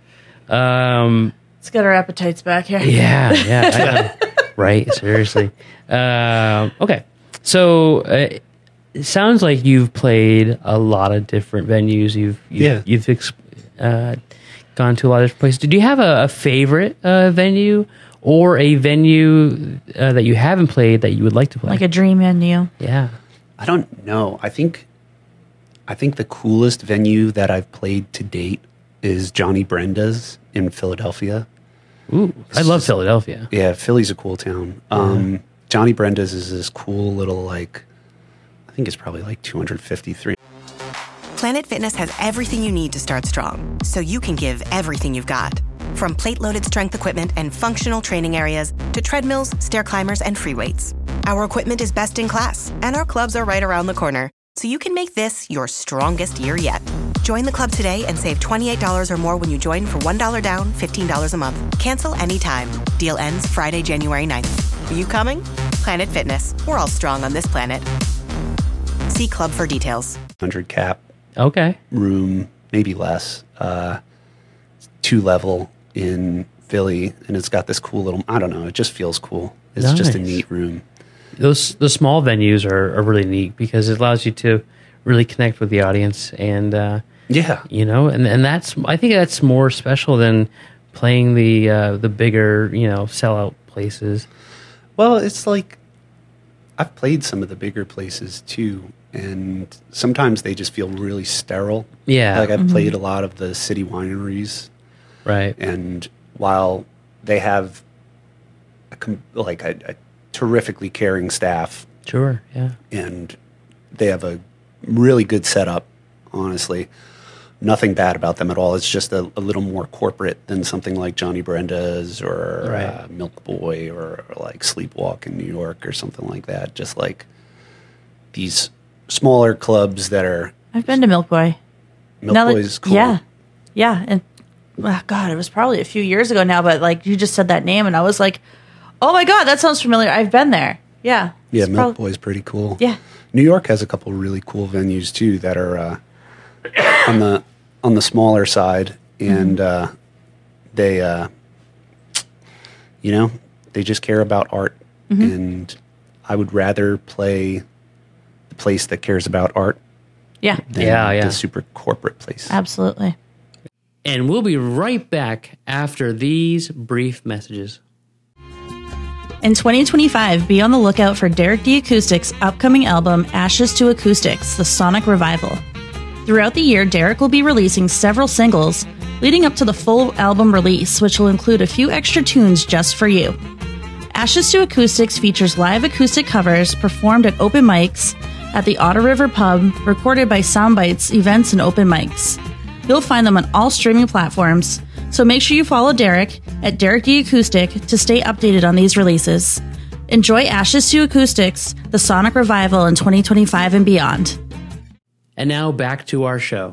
Um. Let's get our appetites back here. Yeah. Yeah. I know. Right. Seriously. Um. Okay. So. Uh, it sounds like you've played a lot of different venues. You've, you've Yeah. You've ex- uh, gone to a lot of different places. Did you have a, a favorite uh, venue or a venue uh, that you haven't played that you would like to play? Like a dream menu. yeah. I don't know. I think I think the coolest venue that I've played to date is Johnny Brenda's in Philadelphia. Ooh, I love Philadelphia. Yeah, Philly's a cool town. Um, Johnny Brenda's is this cool little like I think it's probably like two hundred fifty, three Planet Fitness has everything you need to start strong, so you can give everything you've got. From plate-loaded strength equipment and functional training areas to treadmills, stair climbers, and free weights. Our equipment is best in class, and our clubs are right around the corner, so you can make this your strongest year yet. Join the club today and save twenty-eight dollars or more when you join for one dollar down, fifteen dollars a month. Cancel anytime. Deal ends Friday, January ninth. Are you coming? Planet Fitness. We're all strong on this planet. See club for details. hundred cap Okay. room, maybe less. Uh, two level in Philly, and it's got this cool little. I don't know. It just feels cool. It's just a Nice. neat room. Those the small venues are, are really neat because it allows you to really connect with the audience and uh, Yeah, you know and and that's I think that's more special than playing the uh, the bigger you know sellout places. well, it's like I've played some of the bigger places too, and sometimes they just feel really sterile. Yeah. like I've played a lot of the city wineries, Right. and while they have a, com- like a, a terrifically caring staff, Sure. Yeah. and they have a really good setup, honestly. Nothing bad about them at all. It's just a, a little more corporate than something like Johnny Brenda's or Right. uh, Milk Boy or, or like Sleepwalk in New York or something like that. Just like these smaller clubs that are I've been to Milk Boy. Milk Now that- Boy's cool. Yeah. Yeah. And oh God, it was probably a few years ago now, but like you just said that name and I was like, oh my God, that sounds familiar. I've been there. Yeah. Yeah, It's Milk prob- Boy's pretty cool. Yeah. New York has a couple really cool venues too that are uh, on the on the smaller side, and uh, they, uh, you know, they just care about art. And I would rather play the place that cares about art Yeah. than Yeah, yeah. the super corporate place. Absolutely. And we'll be right back after these brief messages. In twenty twenty-five, be on the lookout for Derek D. Acoustics' upcoming album, Ashes to Acoustics, The Sonic Revival. Throughout the year, Derek will be releasing several singles, leading up to the full album release, which will include a few extra tunes just for you. Ashes to Acoustics features live acoustic covers performed at open mics at the Otter River Pub, recorded by Soundbites events and open mics. You'll find them on all streaming platforms, so make sure you follow Derek at Derek D Acoustic to stay updated on these releases. Enjoy Ashes to Acoustics, the Sonic Revival in twenty twenty-five and beyond. And now back to our show.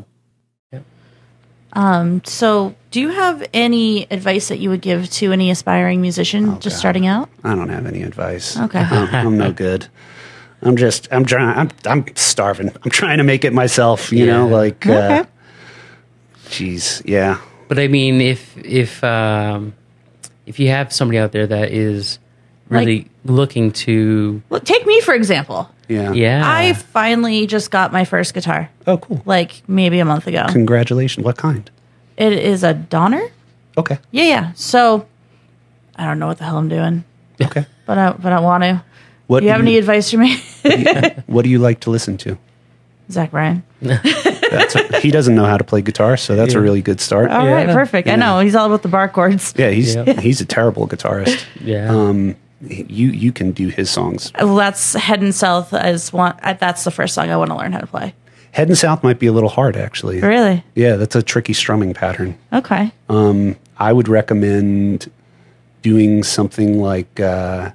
So, do you have any advice that you would give to any aspiring musician just God. starting out? I don't have any advice. Okay. I'm, I'm no good. I'm just, I'm trying, I'm, I'm starving. I'm trying to make it myself, you know, Yeah. like, Okay. uh, geez, yeah. But I mean, if if um, if you have somebody out there that is really Like- looking to, Well, take me for example. Yeah. yeah, I finally just got my first guitar, Oh, cool. like maybe a month ago. Congratulations. What kind? It is a Donner. Okay. Yeah, yeah. So I don't know what the hell I'm doing, Okay. but I but I want to. What Do you have do any advice for me, What do you like to listen to? Zach Bryan? That's a, he doesn't know how to play guitar, so that's a really good start. All right, Yeah. perfect. I know he's all about the bar chords. Yeah, he's Yeah. he's a terrible guitarist. yeah. Um, you you can do his songs. Well, that's Heading South as one. uh, That's the first song I want to learn how to play. Heading South might be a little hard, actually. Really? Yeah, that's a tricky strumming pattern. Okay. Um, I would recommend doing something like uh,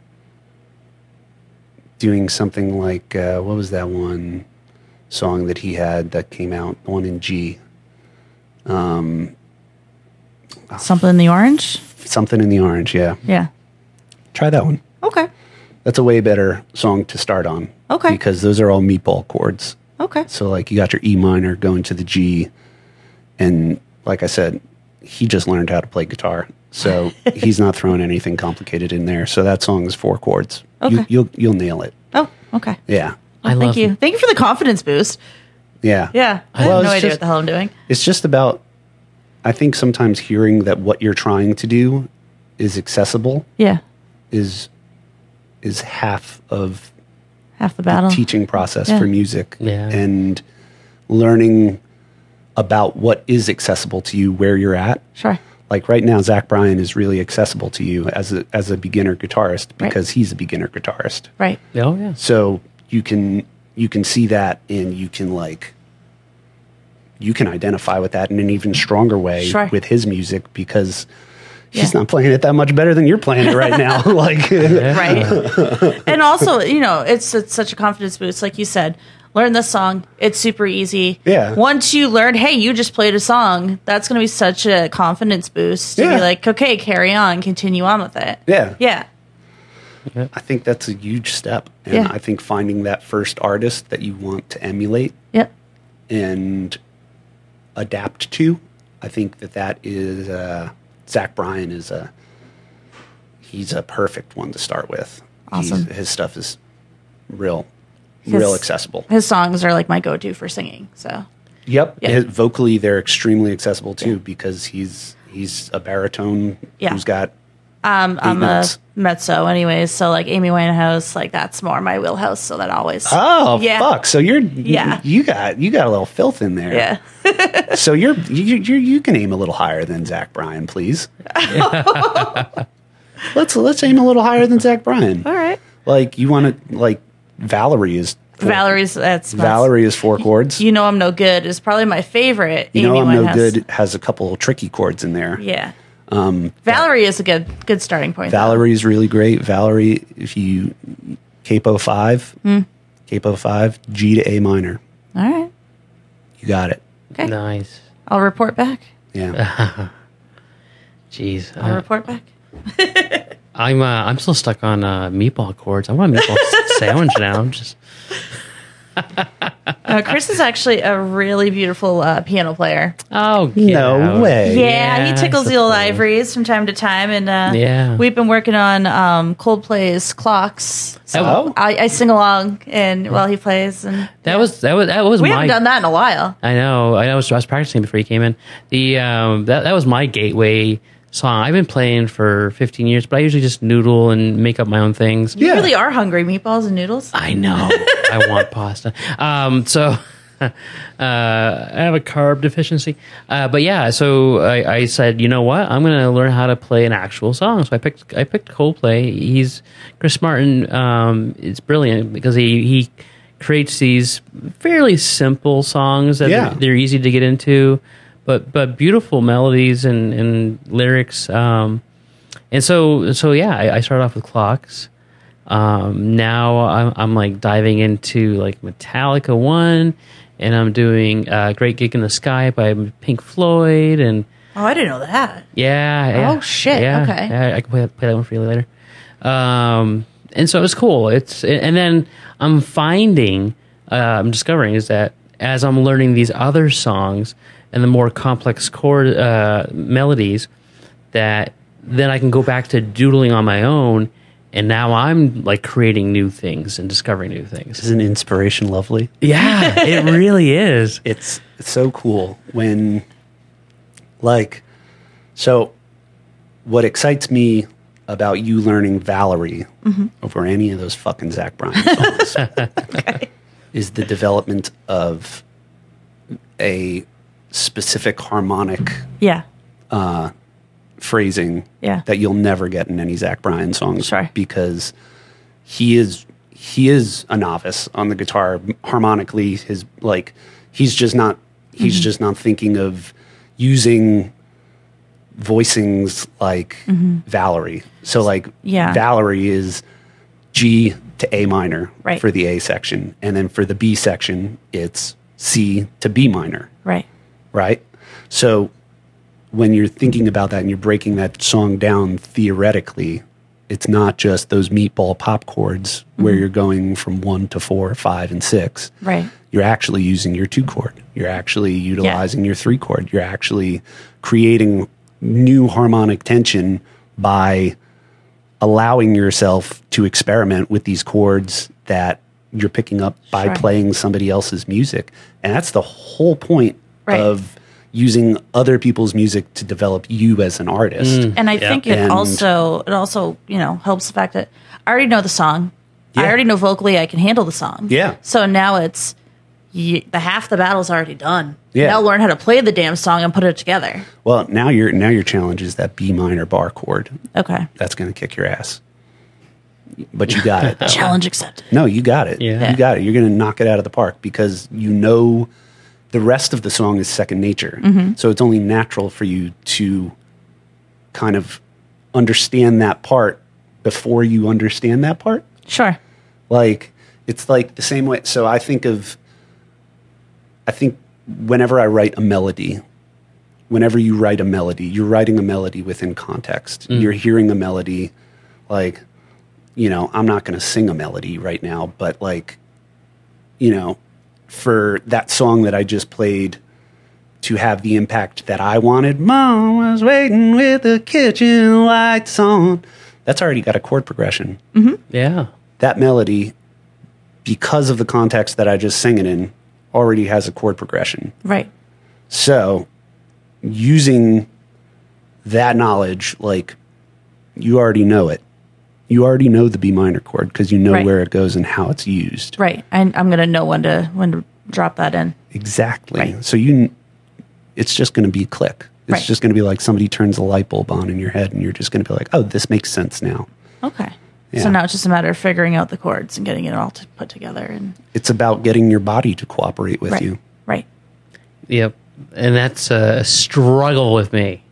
doing something like uh, what was that one song that he had that came out? The one in G. Something in the orange. Something in the Orange. Yeah, Yeah. try that one. Okay. That's a way better song to start on. Okay. Because those are all meatball chords. Okay. So like you got your E minor going to the G, and like I said, he just learned how to play guitar, so he's not throwing anything complicated in there. So that song is four chords. Okay. You, you'll you'll nail it. Oh, okay. Yeah, I Thank love you. Thank you for the confidence boost. yeah, Yeah. I Well, have no it's idea just- what the hell I'm doing. It's just about. I think sometimes hearing that what you're trying to do is accessible Yeah. is is half of Half the battle. teaching process Yeah. for music. Yeah. And learning about what is accessible to you where you're at. Sure. Like right now, Zach Bryan is really accessible to you as a as a beginner guitarist because he's a beginner guitarist. Right. Oh yeah. So you can you can see that and you can like you can identify with that in an even stronger way Sure. with his music because he's Yeah. not playing it that much better than you're playing it right now. Like Right. And also, you know, it's it's such a confidence boost, like you said. Learn this song. It's super easy. Yeah. Once you learn, hey, you just played a song, that's going to be such a confidence boost to Yeah. be like, okay, carry on, continue on with it. Yeah. Yeah. I think that's a huge step. And Yeah. I think finding that first artist that you want to emulate Yep. and adapt to, I think that that is uh, Zach Bryan is a he's a perfect one to start with. Awesome. He's, his stuff is real, His- real accessible. His songs are like my go-to for singing. So Yep. Yeah. His- vocally, they're extremely accessible too because he's he's a baritone Yeah. who's got um, eight I'm notes. a mezzo, anyways. So like Amy Winehouse, like that's more my wheelhouse. So that always. Oh Yeah. fuck! So you're Yeah. you, you got you got a little filth in there. Yeah. So you're you you you can aim a little higher than Zach Bryan, please. let's let's aim a little higher than Zach Bryan. All right. Like you want to like Valerie is four, Valerie's that's, that's Valerie is four chords. You Know I'm No Good is probably my favorite. You know Amy I'm no Winehouse. good has a couple of tricky chords in there. Yeah. Um, Valerie is a good good starting point. though. Valerie's really great. Valerie, if you capo five, Hmm. capo five, G to A minor, All right. you got it. Okay. Nice. I'll report back. Yeah. Jeez. I'll Uh, report back. I'm uh, I'm still stuck on uh, meatball chords. I want a meatball s- sandwich now. I'm just Uh, Chris is actually a really beautiful uh, piano player. oh No yeah. way. Yeah, he tickles the old suppose. ivories from time to time, and uh, Yeah. we've been working on um, Coldplay's Clocks. So Oh. I, I sing along and while he plays, and That was that was that was we my. haven't done that in a while. I know. I was I was practicing before he came in. The um that that was my gateway song. I've been playing for fifteen years, but I usually just noodle and make up my own things. You Yeah. really are hungry, meatballs and noodles. I know. I want pasta. Um, so uh, I have a carb deficiency. Uh, but yeah, so I, I said, you know what? I'm going to learn how to play an actual song. So I picked I picked Coldplay. He's Chris Martin. Um, it's brilliant because he he creates these fairly simple songs that Yeah. they're, they're easy to get into, but but beautiful melodies and and lyrics. Um, and so so yeah, I, I started off with Clocks. Um, now I'm, I'm like diving into like Metallica one, and I'm doing uh, Great Gig in the Sky by Pink Floyd, and Oh, I didn't know that. yeah, yeah Oh, shit, yeah, okay. yeah, I can play that, play that one for you later. Um, and so it's cool. It's and then I'm finding, uh, I'm discovering is that as I'm learning these other songs and the more complex chord uh, melodies, that then I can go back to doodling on my own, and now I'm like creating new things and discovering new things. Isn't inspiration lovely? Yeah, it really is. It's, it's so cool when, like, so what excites me about you learning Valerie Mm-hmm. over any of those fucking Zach Bryan songs Okay. is the development of a specific harmonic Yeah. phrasing Yeah. that you'll never get in any Zach Bryan songs. Sure. Because he is he is a novice on the guitar harmonically. His like he's just not he's Mm-hmm. just not thinking of using voicings like Valerie. So like Mm-hmm. Yeah. Valerie is G to A minor Right. for the A section, and then for the B section it's C to B minor. Right. Right? So when you're thinking about that and you're breaking that song down theoretically, it's not just those meatball pop chords where you're going from one to four, five, and six. Right. You're actually using your two chord. You're actually utilizing your three chord. You're actually creating new harmonic tension by allowing yourself to experiment with these chords that you're picking up by Sure. playing somebody else's music. And that's the whole point Right. of using other people's music to develop you as an artist. And I Yeah. think it And- also it also you know helps the fact that I already know the song. I Yeah. already know vocally I can handle the song. Yeah. So now it's y the half the battle's already done. Yeah. Now learn how to play the damn song and put it together. Well, now your now your challenge is that B minor bar chord. Okay. That's going to kick your ass. But you got it. though. Challenge accepted. No, you got it. Yeah. You got it. You're going to knock it out of the park because you know the rest of the song is second nature. So it's only natural for you to kind of understand that part before you understand that part. Sure. Like, it's like the same way. So I think of, I think whenever I write a melody, whenever you write a melody, you're writing a melody within context. You're hearing a melody like, you know, I'm not going to sing a melody right now, but like, you know, for that song that I just played to have the impact that I wanted, Mom was waiting with the kitchen lights on. That's already got a chord progression. Yeah. That melody, because of the context that I just sang it in, already has a chord progression. Right. So, using that knowledge, like, you already know it. You already know the B minor chord because you know Right. where it goes and how it's used. Right. I, I'm gonna know when to when to drop that in. Exactly. Right. So you, it's just going to be click. It's Right. just going to be like somebody turns a light bulb on in your head, and you're just going to be like, "Oh, this makes sense now." Okay. Yeah. So now it's just a matter of figuring out the chords and getting it all to put together and It's about getting your body to cooperate with right. you. Right. Yep. And that's a struggle with me.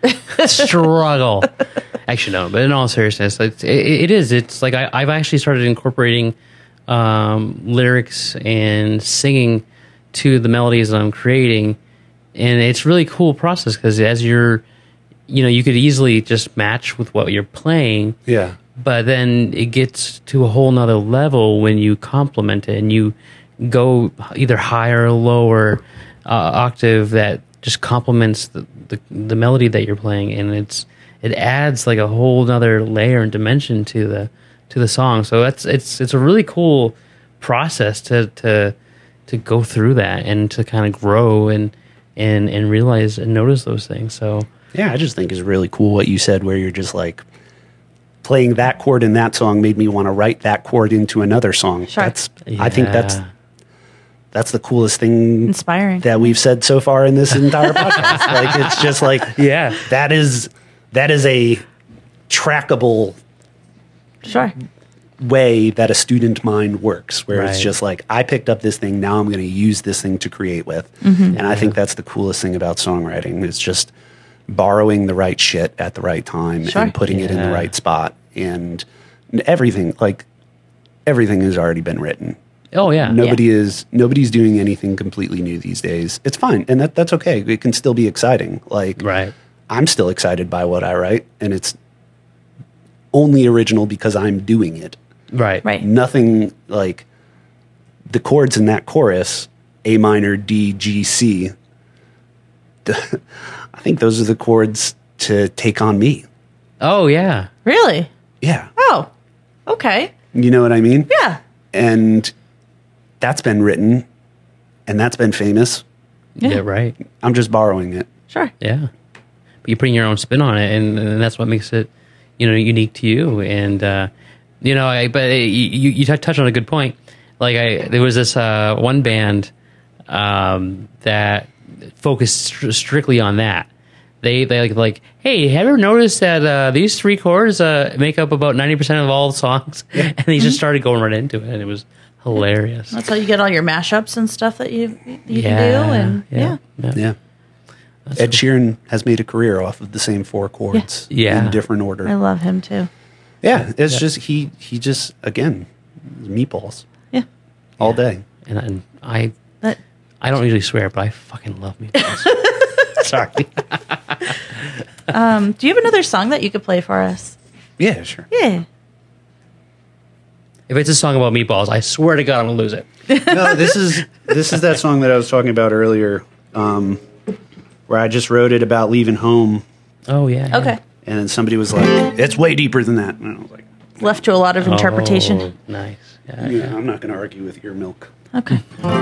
struggle. Actually, no, but in all seriousness, it's, it, it is. It's like I, I've actually started incorporating um, lyrics and singing to the melodies that I'm creating. And it's really cool process because as you're, you know, you could easily just match with what you're playing. Yeah. But then it gets to a whole nother level when you complement it and you go either higher or lower uh, octave that just complements the, the the melody that you're playing, and it's it adds like a whole nother layer and dimension to the to the song. So that's it's it's a really cool process to to to go through that and to kind of grow and and and realize and notice those things. So Yeah, I just think it's really cool what you said, where you're just like, playing that chord in that song made me want to write that chord into another song. Sure. That's I think that's Yeah. that's the coolest thing Inspiring. that we've said so far in this entire podcast. Like, it's just like, yeah, that is that is a trackable Sure. way that a student mind works, where it's Right. just like, I picked up this thing, now I'm going to use this thing to create with. Mm-hmm. And I think that's the coolest thing about songwriting. It's just borrowing the right shit at the right time Sure. and putting it in the Yeah. right spot. And everything, like, everything has already been written. oh yeah, Nobody is nobody's doing anything completely new these days. It's fine, and that that's okay. It can still be exciting. Like, right. I'm still excited by what I write, and it's only original because I'm doing it. Right. Right. Nothing like the chords in that chorus, A minor, D, G, C. I think those are the chords to Take on Me. Oh yeah. Really? Yeah. Oh, okay. You know what I mean? Yeah. And that's been written and that's been famous. Yeah. Yeah. Right. I'm just borrowing it. Sure. Yeah. But you're putting your own spin on it, and, and that's what makes it, you know, unique to you. And uh, you know, I, but you you t- touched on a good point. Like I, there was this uh, one band um, that focused str- strictly on that. They they like like, hey, have you ever noticed that uh, these three chords uh, make up about ninety percent of all the songs? And they just started going right into it, and it was hilarious. That's how you get all your mashups and stuff that you you yeah, can do. And yeah. yeah. Yeah. Ed Sheeran has made a career off of the same four chords Yeah. in different order. I love him too. Yeah, it's just he he just again meatballs Yeah. all day. And, and I But I don't usually swear, but I fucking love meatballs. Sorry. um, do you have another song that you could play for us? Yeah, sure. Yeah. If it's a song about meatballs, I swear to God I'm gonna lose it. No, this is this is that song that I was talking about earlier, um, where I just wrote it about leaving home, Oh yeah. yeah. Okay. and then somebody was like, "It's way deeper than that," and I was like, Left to a lot of interpretation. Oh, nice. Yeah, yeah, yeah. "I'm not going to argue with your milk." Okay.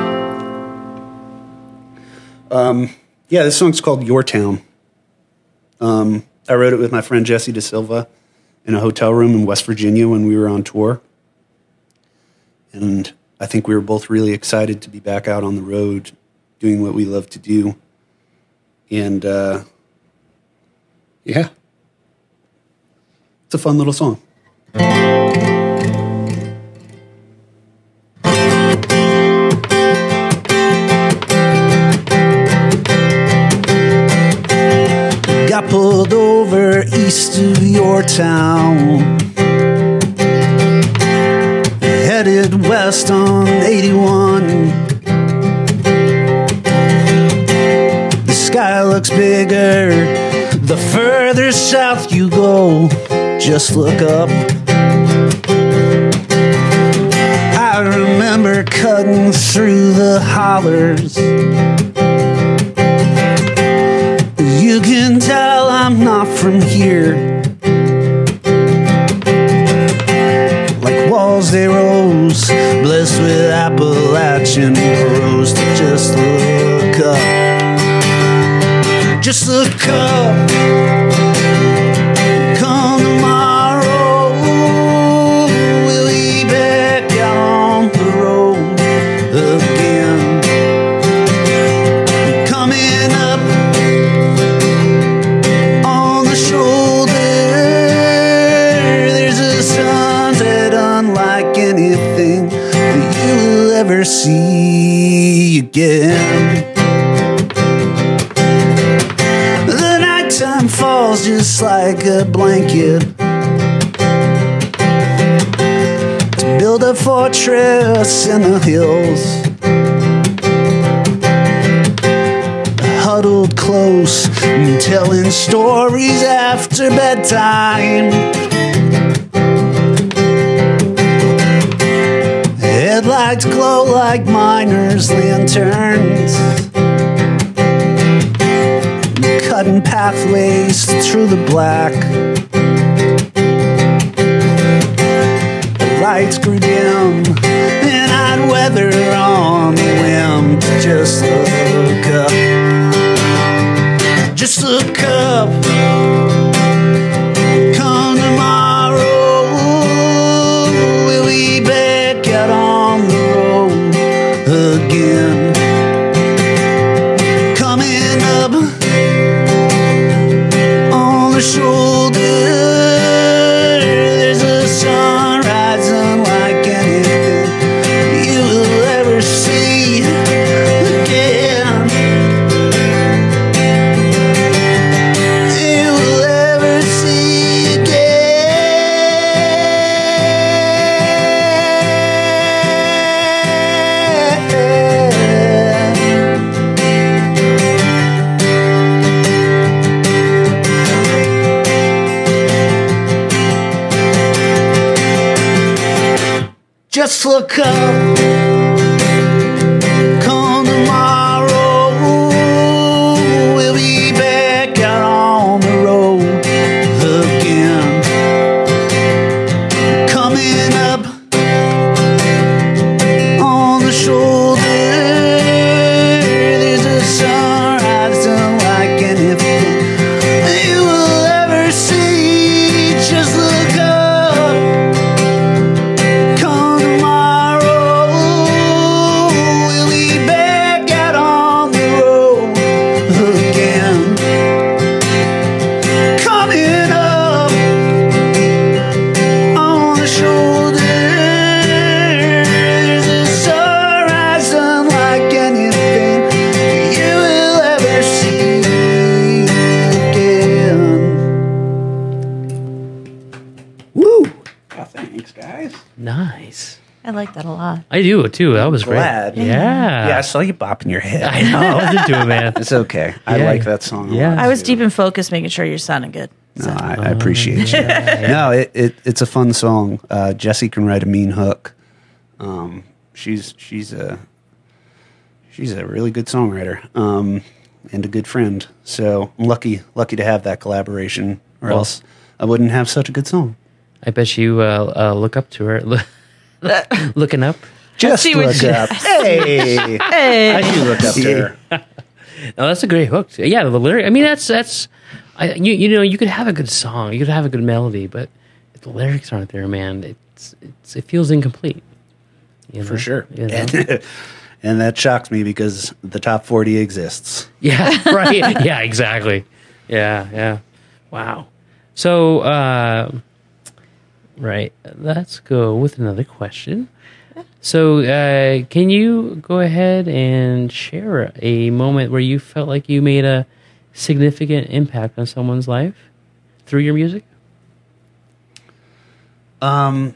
Yeah, this song's called "Your Town." Um, I wrote it with my friend Jesse De Silva in a hotel room in West Virginia when we were on tour. And I think we were both really excited to be back out on the road doing what we love to do. And uh, yeah, it's a fun little song. Got pulled over east of your town, headed west on eighty-one. The sky looks bigger the further south you go. Just look up. I remember cutting through the hollers. You can tell I'm not from here. Like walls they rose, blessed with Appalachian prose. To just look up, just look up. Come tomorrow, we'll be back out on the road again. Coming up on the shoulder, there's a sunset unlike anything that you will ever see again. The nighttime falls just like a blanket to build a fortress in the hills. Huddled close and telling stories after bedtime. Headlights glow like miners' lanterns, cutting pathways through the black. The lights grew dim and I'd weather on the whim to just look up. Just look up. Come tomorrow, we'll be back out on the road again. Coming up on the shoulder, there's a sunrise unlike anything you will ever see again. You will ever see again. Just look up. Come tomorrow, we'll be back out on the road again. Nice. I like that a lot. I do too. That was Glad. great. Yeah. Yeah, I saw you bopping your head. I know. I was into it, man. It's okay. I Yeah. like that song. a Yeah. lot, I was too. deep in focus, making sure you're sounding good. No, So. I, I appreciate you. No, it, it it's a fun song. Uh, Jessie can write a mean hook. Um, she's she's a she's a really good songwriter um, and a good friend. So I'm lucky lucky to have that collaboration, or Well- else I wouldn't have such a good song. I bet you uh, uh, look up to her. Looking up. Just see what look she- up. Hey, Hey. I do look up to her. No, that's a great hook. Yeah, the lyric. I mean, that's that's. I you you know you could have a good song, you could have a good melody, but if the lyrics aren't there, man, it's it's it feels incomplete. You know? For sure. You know? And, and that shocks me because the top forty exists. Yeah. Right. Yeah. Exactly. Yeah. Yeah. Wow. So, uh, right. Let's go with another question. So, uh, can you go ahead and share a moment where you felt like you made a significant impact on someone's life through your music? Um,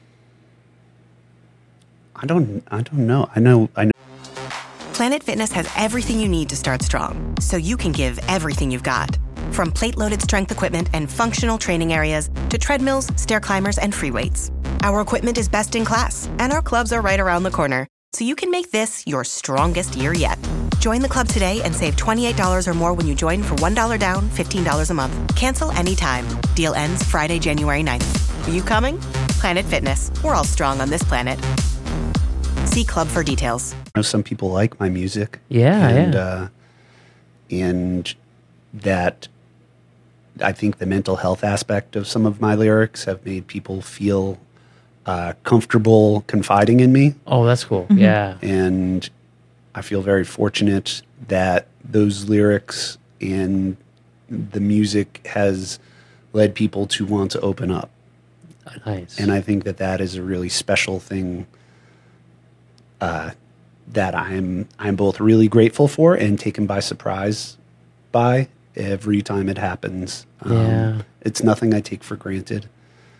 I don't. I don't know. I know. I know. Planet Fitness has everything you need to start strong, so you can give everything you've got. From plate-loaded strength equipment and functional training areas to treadmills, stair climbers, and free weights. Our equipment is best in class, and our clubs are right around the corner, so you can make this your strongest year yet. Join the club today and save twenty-eight dollars or more when you join for one dollar down, fifteen dollars a month. Cancel anytime. Deal ends Friday, January ninth. Are you coming? Planet Fitness. We're all strong on this planet. See club for details. I know some people like my music. Yeah, and, yeah. Uh, and that I think the mental health aspect of some of my lyrics have made people feel uh, comfortable confiding in me. Oh, that's cool. Yeah. And I feel very fortunate that those lyrics and the music has led people to want to open up. Nice. And I think that that is a really special thing uh, that I'm I'm both really grateful for and taken by surprise by every time it happens. Um, Yeah. It's nothing I take for granted.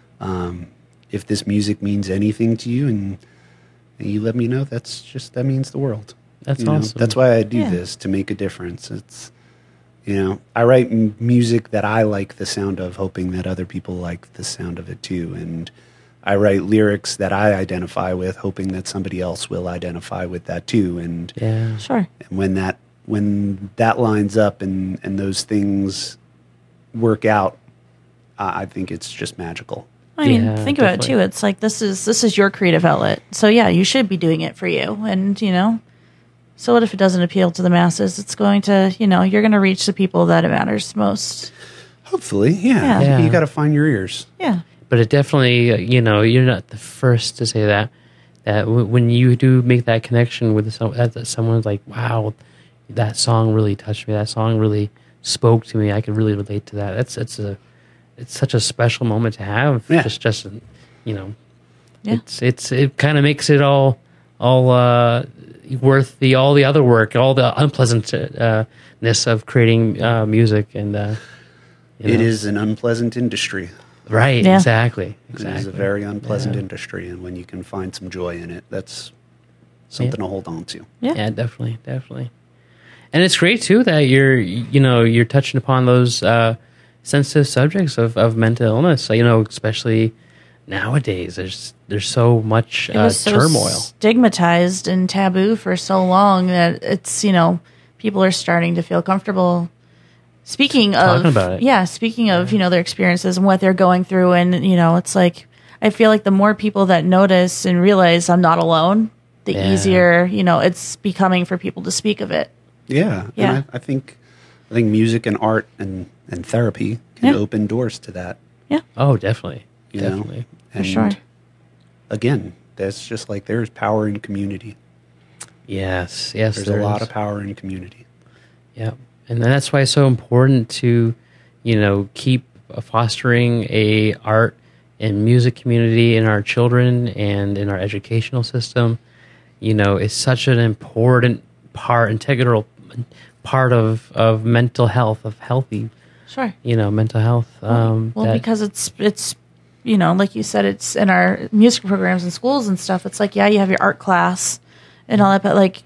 Um, if this music means anything to you and, and you let me know, that's just, that means the world. That's You know, awesome. That's why I do Yeah. this, to make a difference. It's, you know, I write m- music that I like the sound of, hoping that other people like the sound of it too. And I write lyrics that I identify with, hoping that somebody else will identify with that too. And, yeah. Sure. and when that when that lines up and, and those things work out, I I think it's just magical. I mean, Yeah, think about it definitely. too. It's like this is this is your creative outlet. So yeah, you should be doing it for you. And you know, so what if it doesn't appeal to the masses? It's going to, you know, you're going to reach the people that it matters most. Hopefully, yeah. Yeah. Yeah. You got to find your ears. Yeah. But it definitely, uh, you know, you're not the first to say that. That w- when you do make that connection with some, that, that someone's like, wow, that song really touched me. That song really spoke to me. I could really relate to that. That's it's a, it's such a special moment to have. Yeah. Just, just, you know, Yeah. it's it's it kind of makes it all all uh, worth the all the other work, all the unpleasantness of creating uh, music and. Uh, you It know. is an unpleasant industry. Right, Yeah. exactly. It is Exactly. a very unpleasant Yeah. industry, and when you can find some joy in it, that's something to hold on to. Yeah. Yeah, definitely, definitely. And it's great too that you're, you know, you're touching upon those uh, sensitive subjects of, of mental illness. You know, especially nowadays, there's there's so much It uh, was so turmoil. stigmatized and taboo for so long that it's, you know, people are starting to feel comfortable speaking Talking of about it. yeah, speaking of, you know, their experiences and what they're going through. And, you know, it's like I feel like the more people that notice and realize I'm not alone, the Yeah. easier, you know, it's becoming for people to speak of it. Yeah, Yeah. and I, I think I think music and art and, and therapy can Yeah. open doors to that. Oh, definitely, You definitely. know, For and sure. again, that's just like there's power in community. Yes, yes. There's there a lot is. of power in community. Yeah, and that's why it's so important to, you know, keep fostering a art and music community in our children and in our educational system. You know, it's such an important part, integral part of, of mental health, of healthy, Sure. you know, mental health. Um, well, that- because it's it's you know, like you said, it's in our music programs in schools and stuff. It's like, yeah, you have your art class and all that, but like,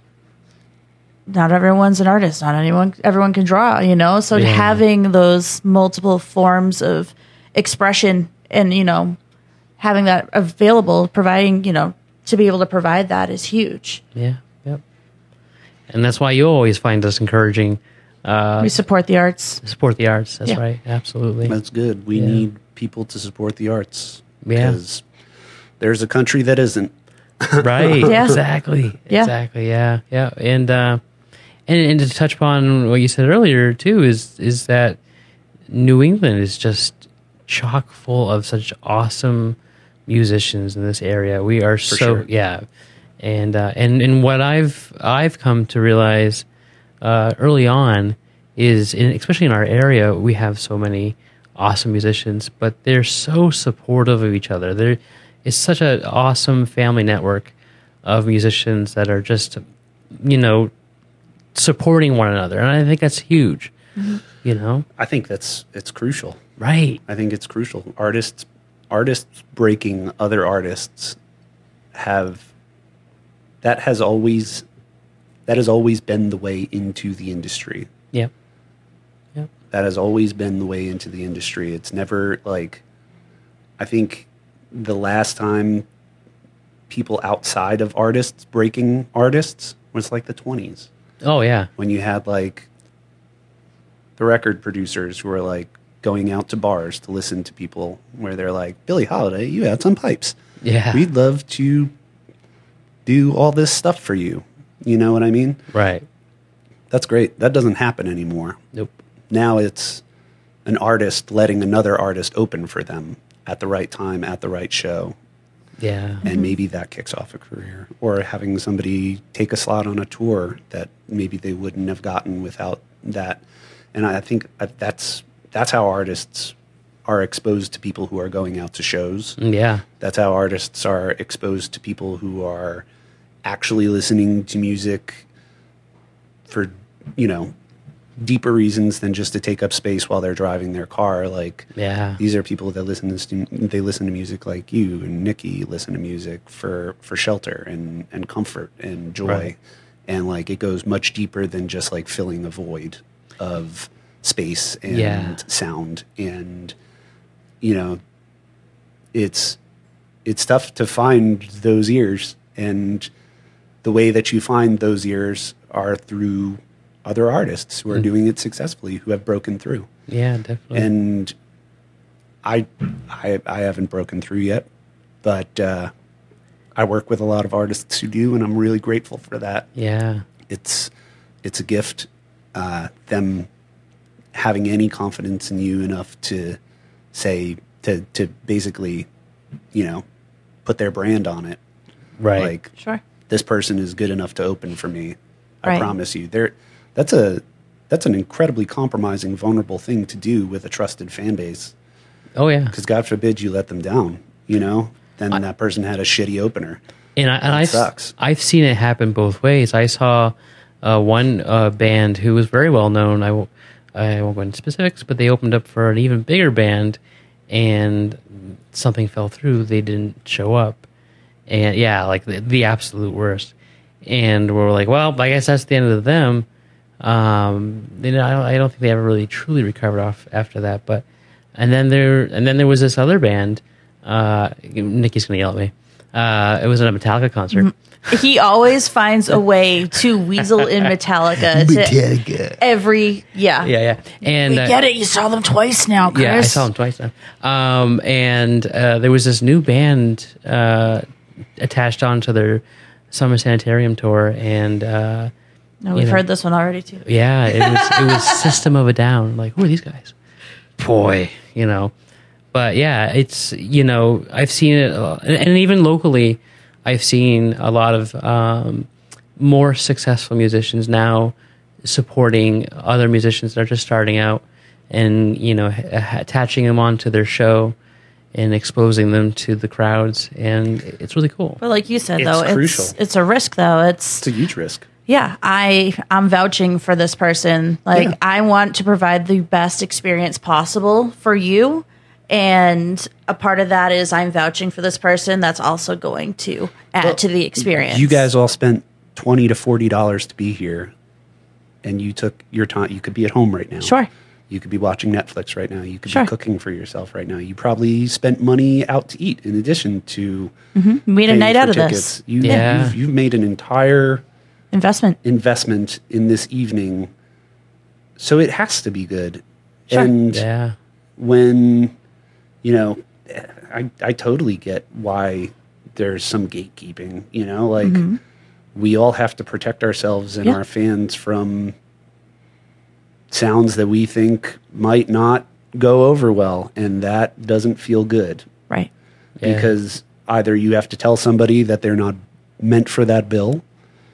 not everyone's an artist. Not anyone, everyone can draw, you know? So Yeah. having those multiple forms of expression and, you know, having that available, providing, you know, to be able to provide that is huge. Yeah. Yep. And that's why you always find us encouraging uh, We support the arts. support the arts. That's Yeah. right. Absolutely. That's good. We Yeah. need people to support the arts. Yeah. Because there's a country that isn't. Right. Yeah. Exactly. Yeah. Exactly. Yeah. Yeah. And, uh, and and to touch upon what you said earlier too is is that New England is just chock full of such awesome musicians in this area. We are so sure. yeah, and uh, and and what I've I've come to realize uh, early on is, in, especially in our area, we have so many awesome musicians, but they're so supportive of each other. There is such an awesome family network of musicians that are just, you know, supporting one another, and I think that's huge. Mm-hmm. You know, I think that's it's crucial. right? I think it's crucial. Artists artists breaking other artists have that has always that has always been the way into the industry. Yep. Yep. That has always been the way into the industry. It's never like I think the last time people outside of artists breaking artists was like the twenties. Oh yeah. When you had like the record producers who were like going out to bars to listen to people where they're like, Billie Holiday, you had some pipes. Yeah. We'd love to do all this stuff for you. You know what I mean? Right. That's great. That doesn't happen anymore. Nope. Now it's an artist letting another artist open for them at the right time, at the right show. Yeah. And maybe that kicks off a career. Or having somebody take a slot on a tour that maybe they wouldn't have gotten without that. And I think that's that's how artists are exposed to people who are going out to shows. Yeah. That's how artists are exposed to people who are actually listening to music for, you know, deeper reasons than just to take up space while they're driving their car. Like, Yeah. these are people that listen to they listen to music like you and Nikki listen to music for for shelter and and comfort and joy. Right. And like it goes much deeper than just like filling a void of space and Yeah. sound. And you know, it's it's tough to find those ears, and the way that you find those ears are through other artists who are Mm. doing it successfully, who have broken through. Yeah, definitely. And I, I, I haven't broken through yet, but uh, I work with a lot of artists who do, and I'm really grateful for that. yeah. It's, it's a gift. Uh, them having any confidence in you enough to say to to basically, you know, put their brand on it. Right. Like, Sure. this person is good enough to open for me. I Right. promise you. There, that's a that's an incredibly compromising, vulnerable thing to do with a trusted fan base. oh yeah. Because God forbid you let them down. You know, then that person had a shitty opener. And I and That I've, sucks. I've seen it happen both ways. I saw uh, one uh, band who was very well known. I won't, I won't go into specifics, but they opened up for an even bigger band, and something fell through. They didn't show up, and yeah, like the, the absolute worst. And we're like, well, I guess that's the end of them. Um, then I don't, I don't think they ever really truly recovered off after that. But and then there and then there was this other band. Uh, Nikki's gonna yell at me. Uh, it was at a Metallica concert. He always finds a way to weasel in Metallica to every yeah. Yeah, yeah. And We uh, get it. You saw them twice now, Chris. yeah, I saw them twice now. Um, and uh, there was this new band uh, attached onto their Summer Sanitarium tour, and uh, No, we've you know. heard this one already too. yeah, it was it was System of a Down. Like, who are these guys? Boy, you know. But yeah, it's, you know, I've seen it, uh, and, and even locally, I've seen a lot of um, more successful musicians now supporting other musicians that are just starting out, and you know, ha- attaching them onto their show and exposing them to the crowds, and it's really cool. But like you said, It's though, crucial. it's it's a risk. Though it's It's a huge risk. yeah. I I'm vouching for this person. Like Yeah. I want to provide the best experience possible for you, And a part of that is I'm vouching for this person. That's also going to add Well, to the experience. You guys all spent twenty to forty dollars to be here, and you took your time. You could be at home right now. Sure. You could be watching Netflix right now. You could Sure. be cooking for yourself right now. You probably spent money out to eat in addition to Mm-hmm. made a paying night for out of tickets. this You, Yeah. you've, you've made an entire investment. investment in this evening, so it has to be good. Sure. And Yeah. when, you know, I I totally get why there's some gatekeeping. You know, like Mm-hmm. we all have to protect ourselves and Yeah. our fans from sounds that we think might not go over well, and that doesn't feel good. Right. Yeah. Because either you have to tell somebody that they're not meant for that bill,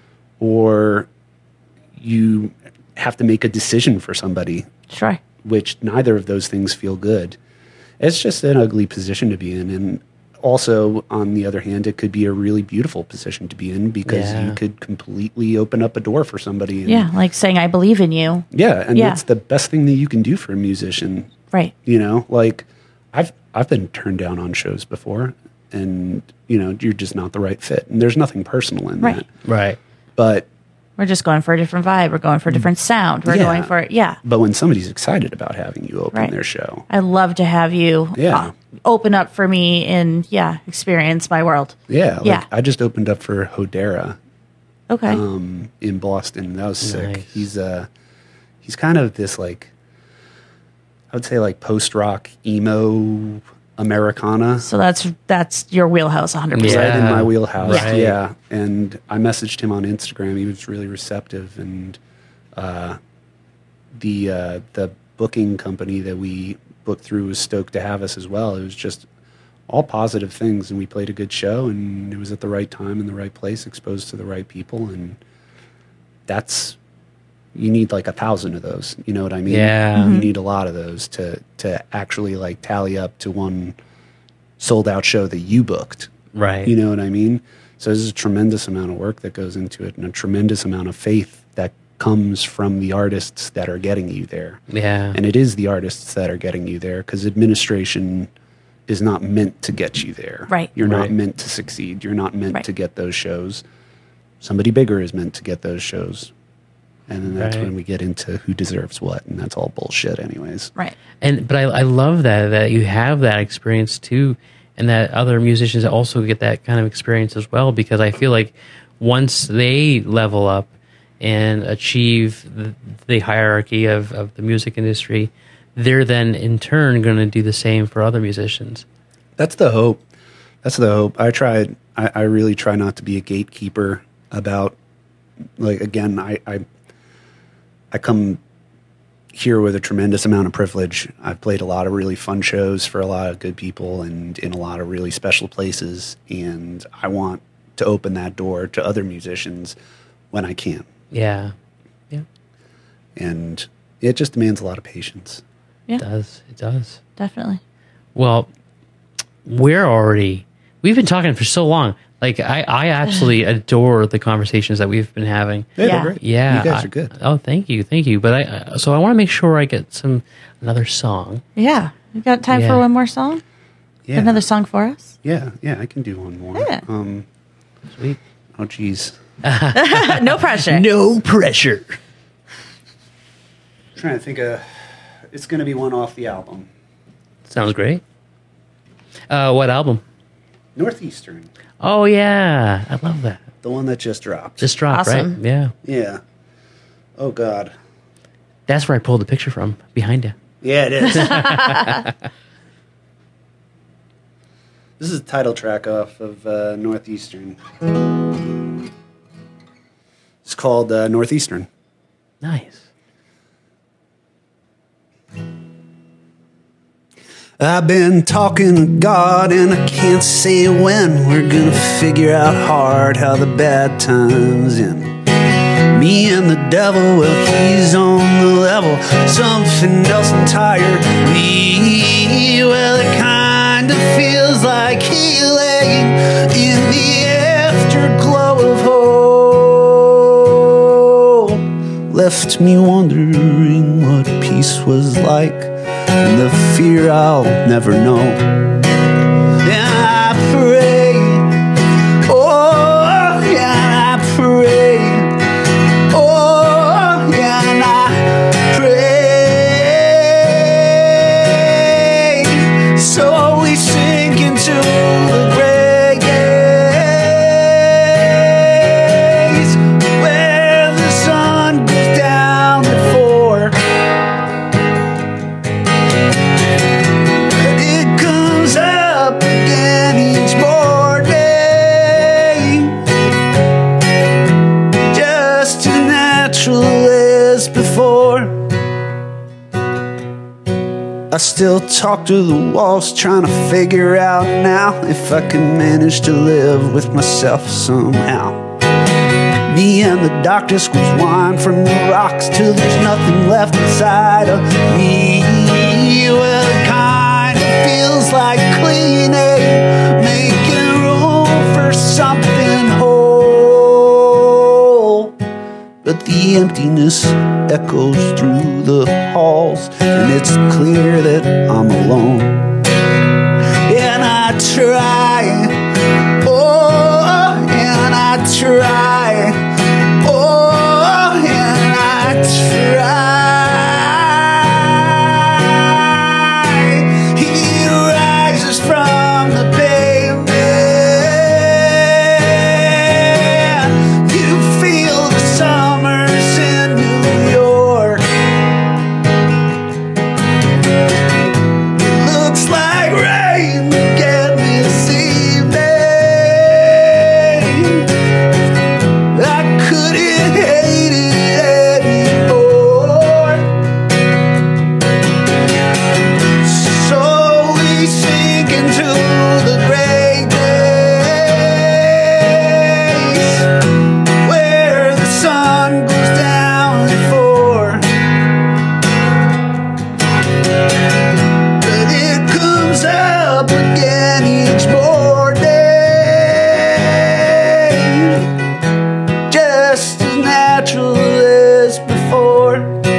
or you have to make a decision for somebody, Sure. which neither of those things feel good. It's just an ugly position to be in. And also, on the other hand, it could be a really beautiful position to be in because Yeah. you could completely open up a door for somebody. And, Yeah. Like saying, I believe in you. Yeah. And Yeah. that's the best thing that you can do for a musician. Right. You know, like I've I've been turned down on shows before, and you know, you're just not the right fit. And there's nothing personal in Right. that. Right. But We're just going for a different vibe. We're going for a different sound. We're Yeah. going for, yeah. but when somebody's excited about having you open Right. their show, I love to have you Yeah. uh, open up for me and, yeah, experience my world. yeah, like Yeah. I just opened up for Hodera Okay. um, in Boston. That was sick. Nice. He's uh, he's kind of this like, I would say like post rock emo Americana. so that's that's your wheelhouse one hundred percent. Right in Yeah. my wheelhouse. Right. Yeah. And I messaged him on Instagram. He was really receptive, and uh, the uh, the booking company that we booked through was stoked to have us as well. It was just all positive things, and we played a good show, and it was at the right time in the right place, exposed to the right people, and that's you need like a thousand of those. You know what I mean? Yeah. You need a lot of those to to actually like tally up to one sold out show that you booked. Right. You know what I mean? So there's a tremendous amount of work that goes into it, and a tremendous amount of faith that comes from the artists that are getting you there. Yeah. And it is the artists that are getting you there, because administration is not meant to get you there. Right. You're not Right. meant to succeed. You're not meant Right. to get those shows. Somebody bigger is meant to get those shows. And then that's Right. when we get into who deserves what, and that's all bullshit anyways. Right. And but I, I love that that you have that experience too, and that other musicians also get that kind of experience as well. Because I feel like once they level up and achieve the, the hierarchy of, of the music industry, they're then in turn going to do the same for other musicians. That's the hope. That's the hope. I tried. I, I really try not to be a gatekeeper about. Like again, I, I I come here with a tremendous amount of privilege. I've played a lot of really fun shows for a lot of good people and in a lot of really special places, and I want to open that door to other musicians when I can. Yeah. Yeah. And it just demands a lot of patience. Yeah. It does. It does. Definitely. Well, we're already, we've been talking for so long. Like, I, I absolutely adore the conversations that we've been having. Yeah, they're Yeah. great. Yeah. You guys I- are good. Oh, thank you. Thank you. But I, uh, so I want to make sure I get some, another song. Yeah. You got time Yeah. for one more song? Yeah. Another song for us? Yeah, yeah, I can do one more. Yeah. Um, Sweet. oh, geez. No pressure. No pressure. trying to think of. It's going to be one off the album. Sounds great. Uh, what album? Northeastern, Oh, yeah. I love that. the one that just dropped. Just dropped, Awesome. right? Yeah. yeah. Oh God. That's where I pulled the picture from, behind you. Yeah, it is. This is the title track off of uh, Northeastern. It's called uh, Northeastern. Nice. I've been talking to God, and I can't say when we're gonna figure out hard how the bad times end. Me and the devil, well, he's on the level, something else entirely. Well, it kind of feels like healing in the afterglow of hope. Left me wondering what peace was like, and the fear I'll never know. And I pray, oh, yeah, I pray, oh, yeah, and I pray. So we sink into the gray gaze where the sun goes down before it comes up again each morning, just as natural as before. I still talk to the walls, trying to figure out now if I can manage to live with myself somehow. Me and the doctor squeeze wine from the rocks till there's nothing left inside of me. Well, it kind of feels like cleaning, making room for something whole. But the emptiness echoes through the halls, and it's clear that I'm alone. And I try, oh, and I try, oh, and I try. He rises from the pavement. You feel the summers in New York. It looks like rain again this evening. I couldn't hate it anymore. So we sink into the gray days where the sun goes down before, but it comes up again each morning, just as natural as before,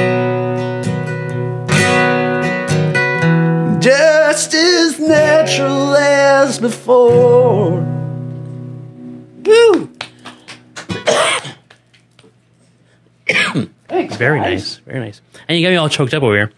just as natural as before. Woo! Thanks. Very nice. Very nice. And you got me all choked up over here.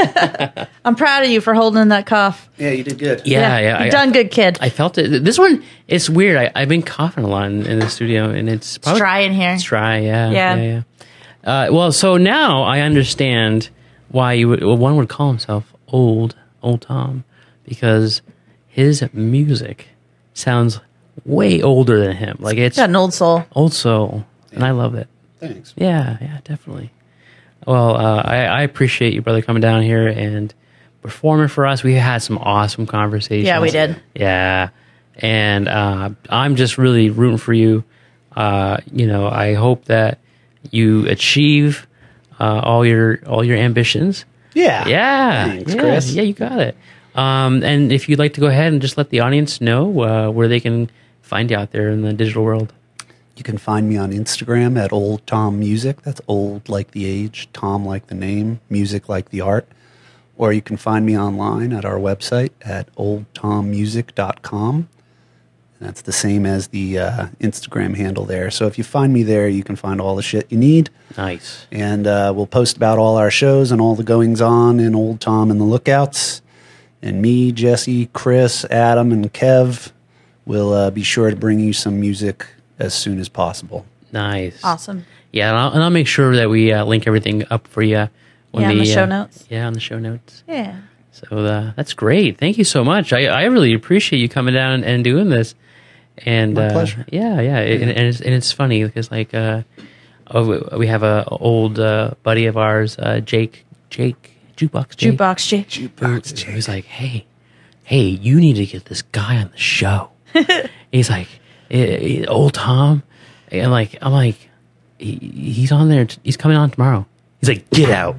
I'm proud of you for holding in that cough. Yeah, you did good. Yeah, yeah. You've I, done good, kid. I felt it. This one, it's weird. I, I've been coughing a lot in, in the studio, and it's probably It's dry in here. It's dry, yeah. Yeah. Yeah, yeah. Uh, well, so now I understand why you would, well, one would call himself Old, Old Tom, because his music sounds way older than him. Like, it's Got an old soul. old soul, and I love it. Thanks. Yeah, yeah, definitely. Well, uh, I, I appreciate you, brother, coming down here and performing for us. We had some awesome conversations. Yeah, we did. Yeah, and uh, I'm just really rooting for you. Uh, you know, I hope that you achieve uh, all your all your ambitions. Yeah. Yeah, Thanks, yeah, Chris. Yeah, you got it. Um, and if you'd like to go ahead and just let the audience know uh, where they can find you out there in the digital world. You can find me on Instagram at Old Tom Music. That's old like the age, Tom like the name, music like the art. Or you can find me online at our website at old tom music dot com. That's the same as the uh, Instagram handle there. So if you find me there, you can find all the shit you need. Nice. And uh, we'll post about all our shows and all the goings on in Old Tom and the Lookouts. And me, Jesse, Chris, Adam, and Kev will uh, be sure to bring you some music as soon as possible. Nice. Awesome. Yeah, and I'll, and I'll make sure that we uh, link everything up for you. When Yeah, on the show uh, notes. Yeah, on the show notes. Yeah. So uh, that's great. Thank you so much. I, I really appreciate you coming down and doing this. And My uh, pleasure. Yeah, yeah, it- and, and it's and it's funny because like uh, oh, we have a old uh, buddy of ours, uh, Jake, Jake Jukebox Jake. Jukebox Jake. Jukebox He was like, hey, hey, you need to get this guy on the show. He's like, eh, eh, Old Tom, and like I'm like, he, he's on there. T- he's coming on tomorrow. He's like, get out.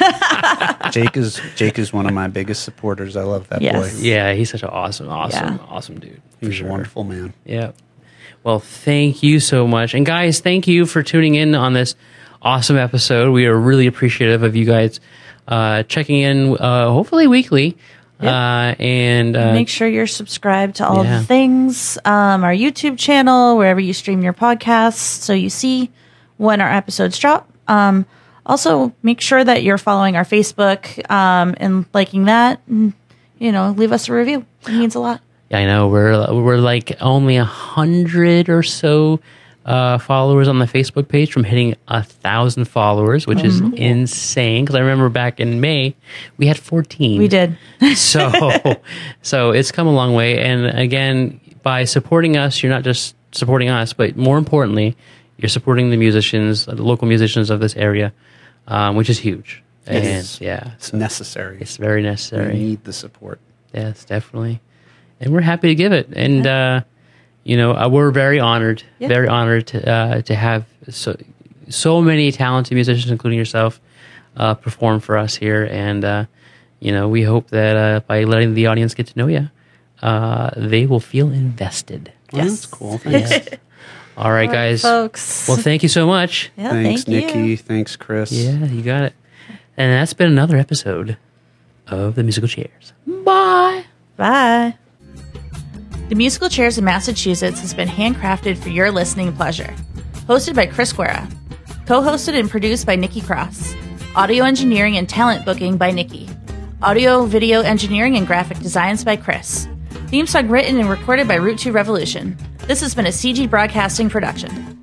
Jake is Jake is one of my biggest supporters. I love that Yes. boy. Yeah, he's such an awesome, awesome, Yeah. awesome dude. For He's sure. a wonderful man. Yeah. Well, thank you so much. And guys, thank you for tuning in on this awesome episode. We are really appreciative of you guys uh, checking in, uh, hopefully weekly. Yep. Uh, and uh, Make sure you're subscribed to all yeah. the things, um, our YouTube channel, wherever you stream your podcasts, so you see when our episodes drop. Um, also, make sure that you're following our Facebook um, and liking that. And, you know, leave us a review. It means a lot. Yeah, I know we're we're like only a hundred or so uh, followers on the Facebook page from hitting a thousand followers, which is insane. Because I remember back in May we had fourteen. We did. so so it's come a long way. And again, by supporting us, you're not just supporting us, but more importantly, you're supporting the musicians, the local musicians of this area, um, which is huge. And It's- yeah, It's necessary. it's very We necessary. need the support. Yes, definitely. And we're happy to give it. And, uh, you know, uh, we're very honored, Yeah. very honored to uh, to have so, so many talented musicians, including yourself, uh, perform for us here. And, uh, you know, we hope that uh, by letting the audience get to know you, uh, they will feel invested. Well, Yes. That's cool. Thanks. All right, guys. Folks. Well, thank you so much. yeah, Thanks, thank Nikki. you. Thanks, Chris. Yeah, you got it. And that's been another episode of The Musical Chairs. Bye. Bye. The Musical Chairs in Massachusetts has been handcrafted for your listening pleasure. Hosted by Chris Guerra. Co-hosted and produced by Nikki Cross. Audio engineering and talent booking by Nikki. Audio, video engineering, and graphic designs by Chris. Theme song written and recorded by Route two Revolution. This has been a C G Broadcasting production.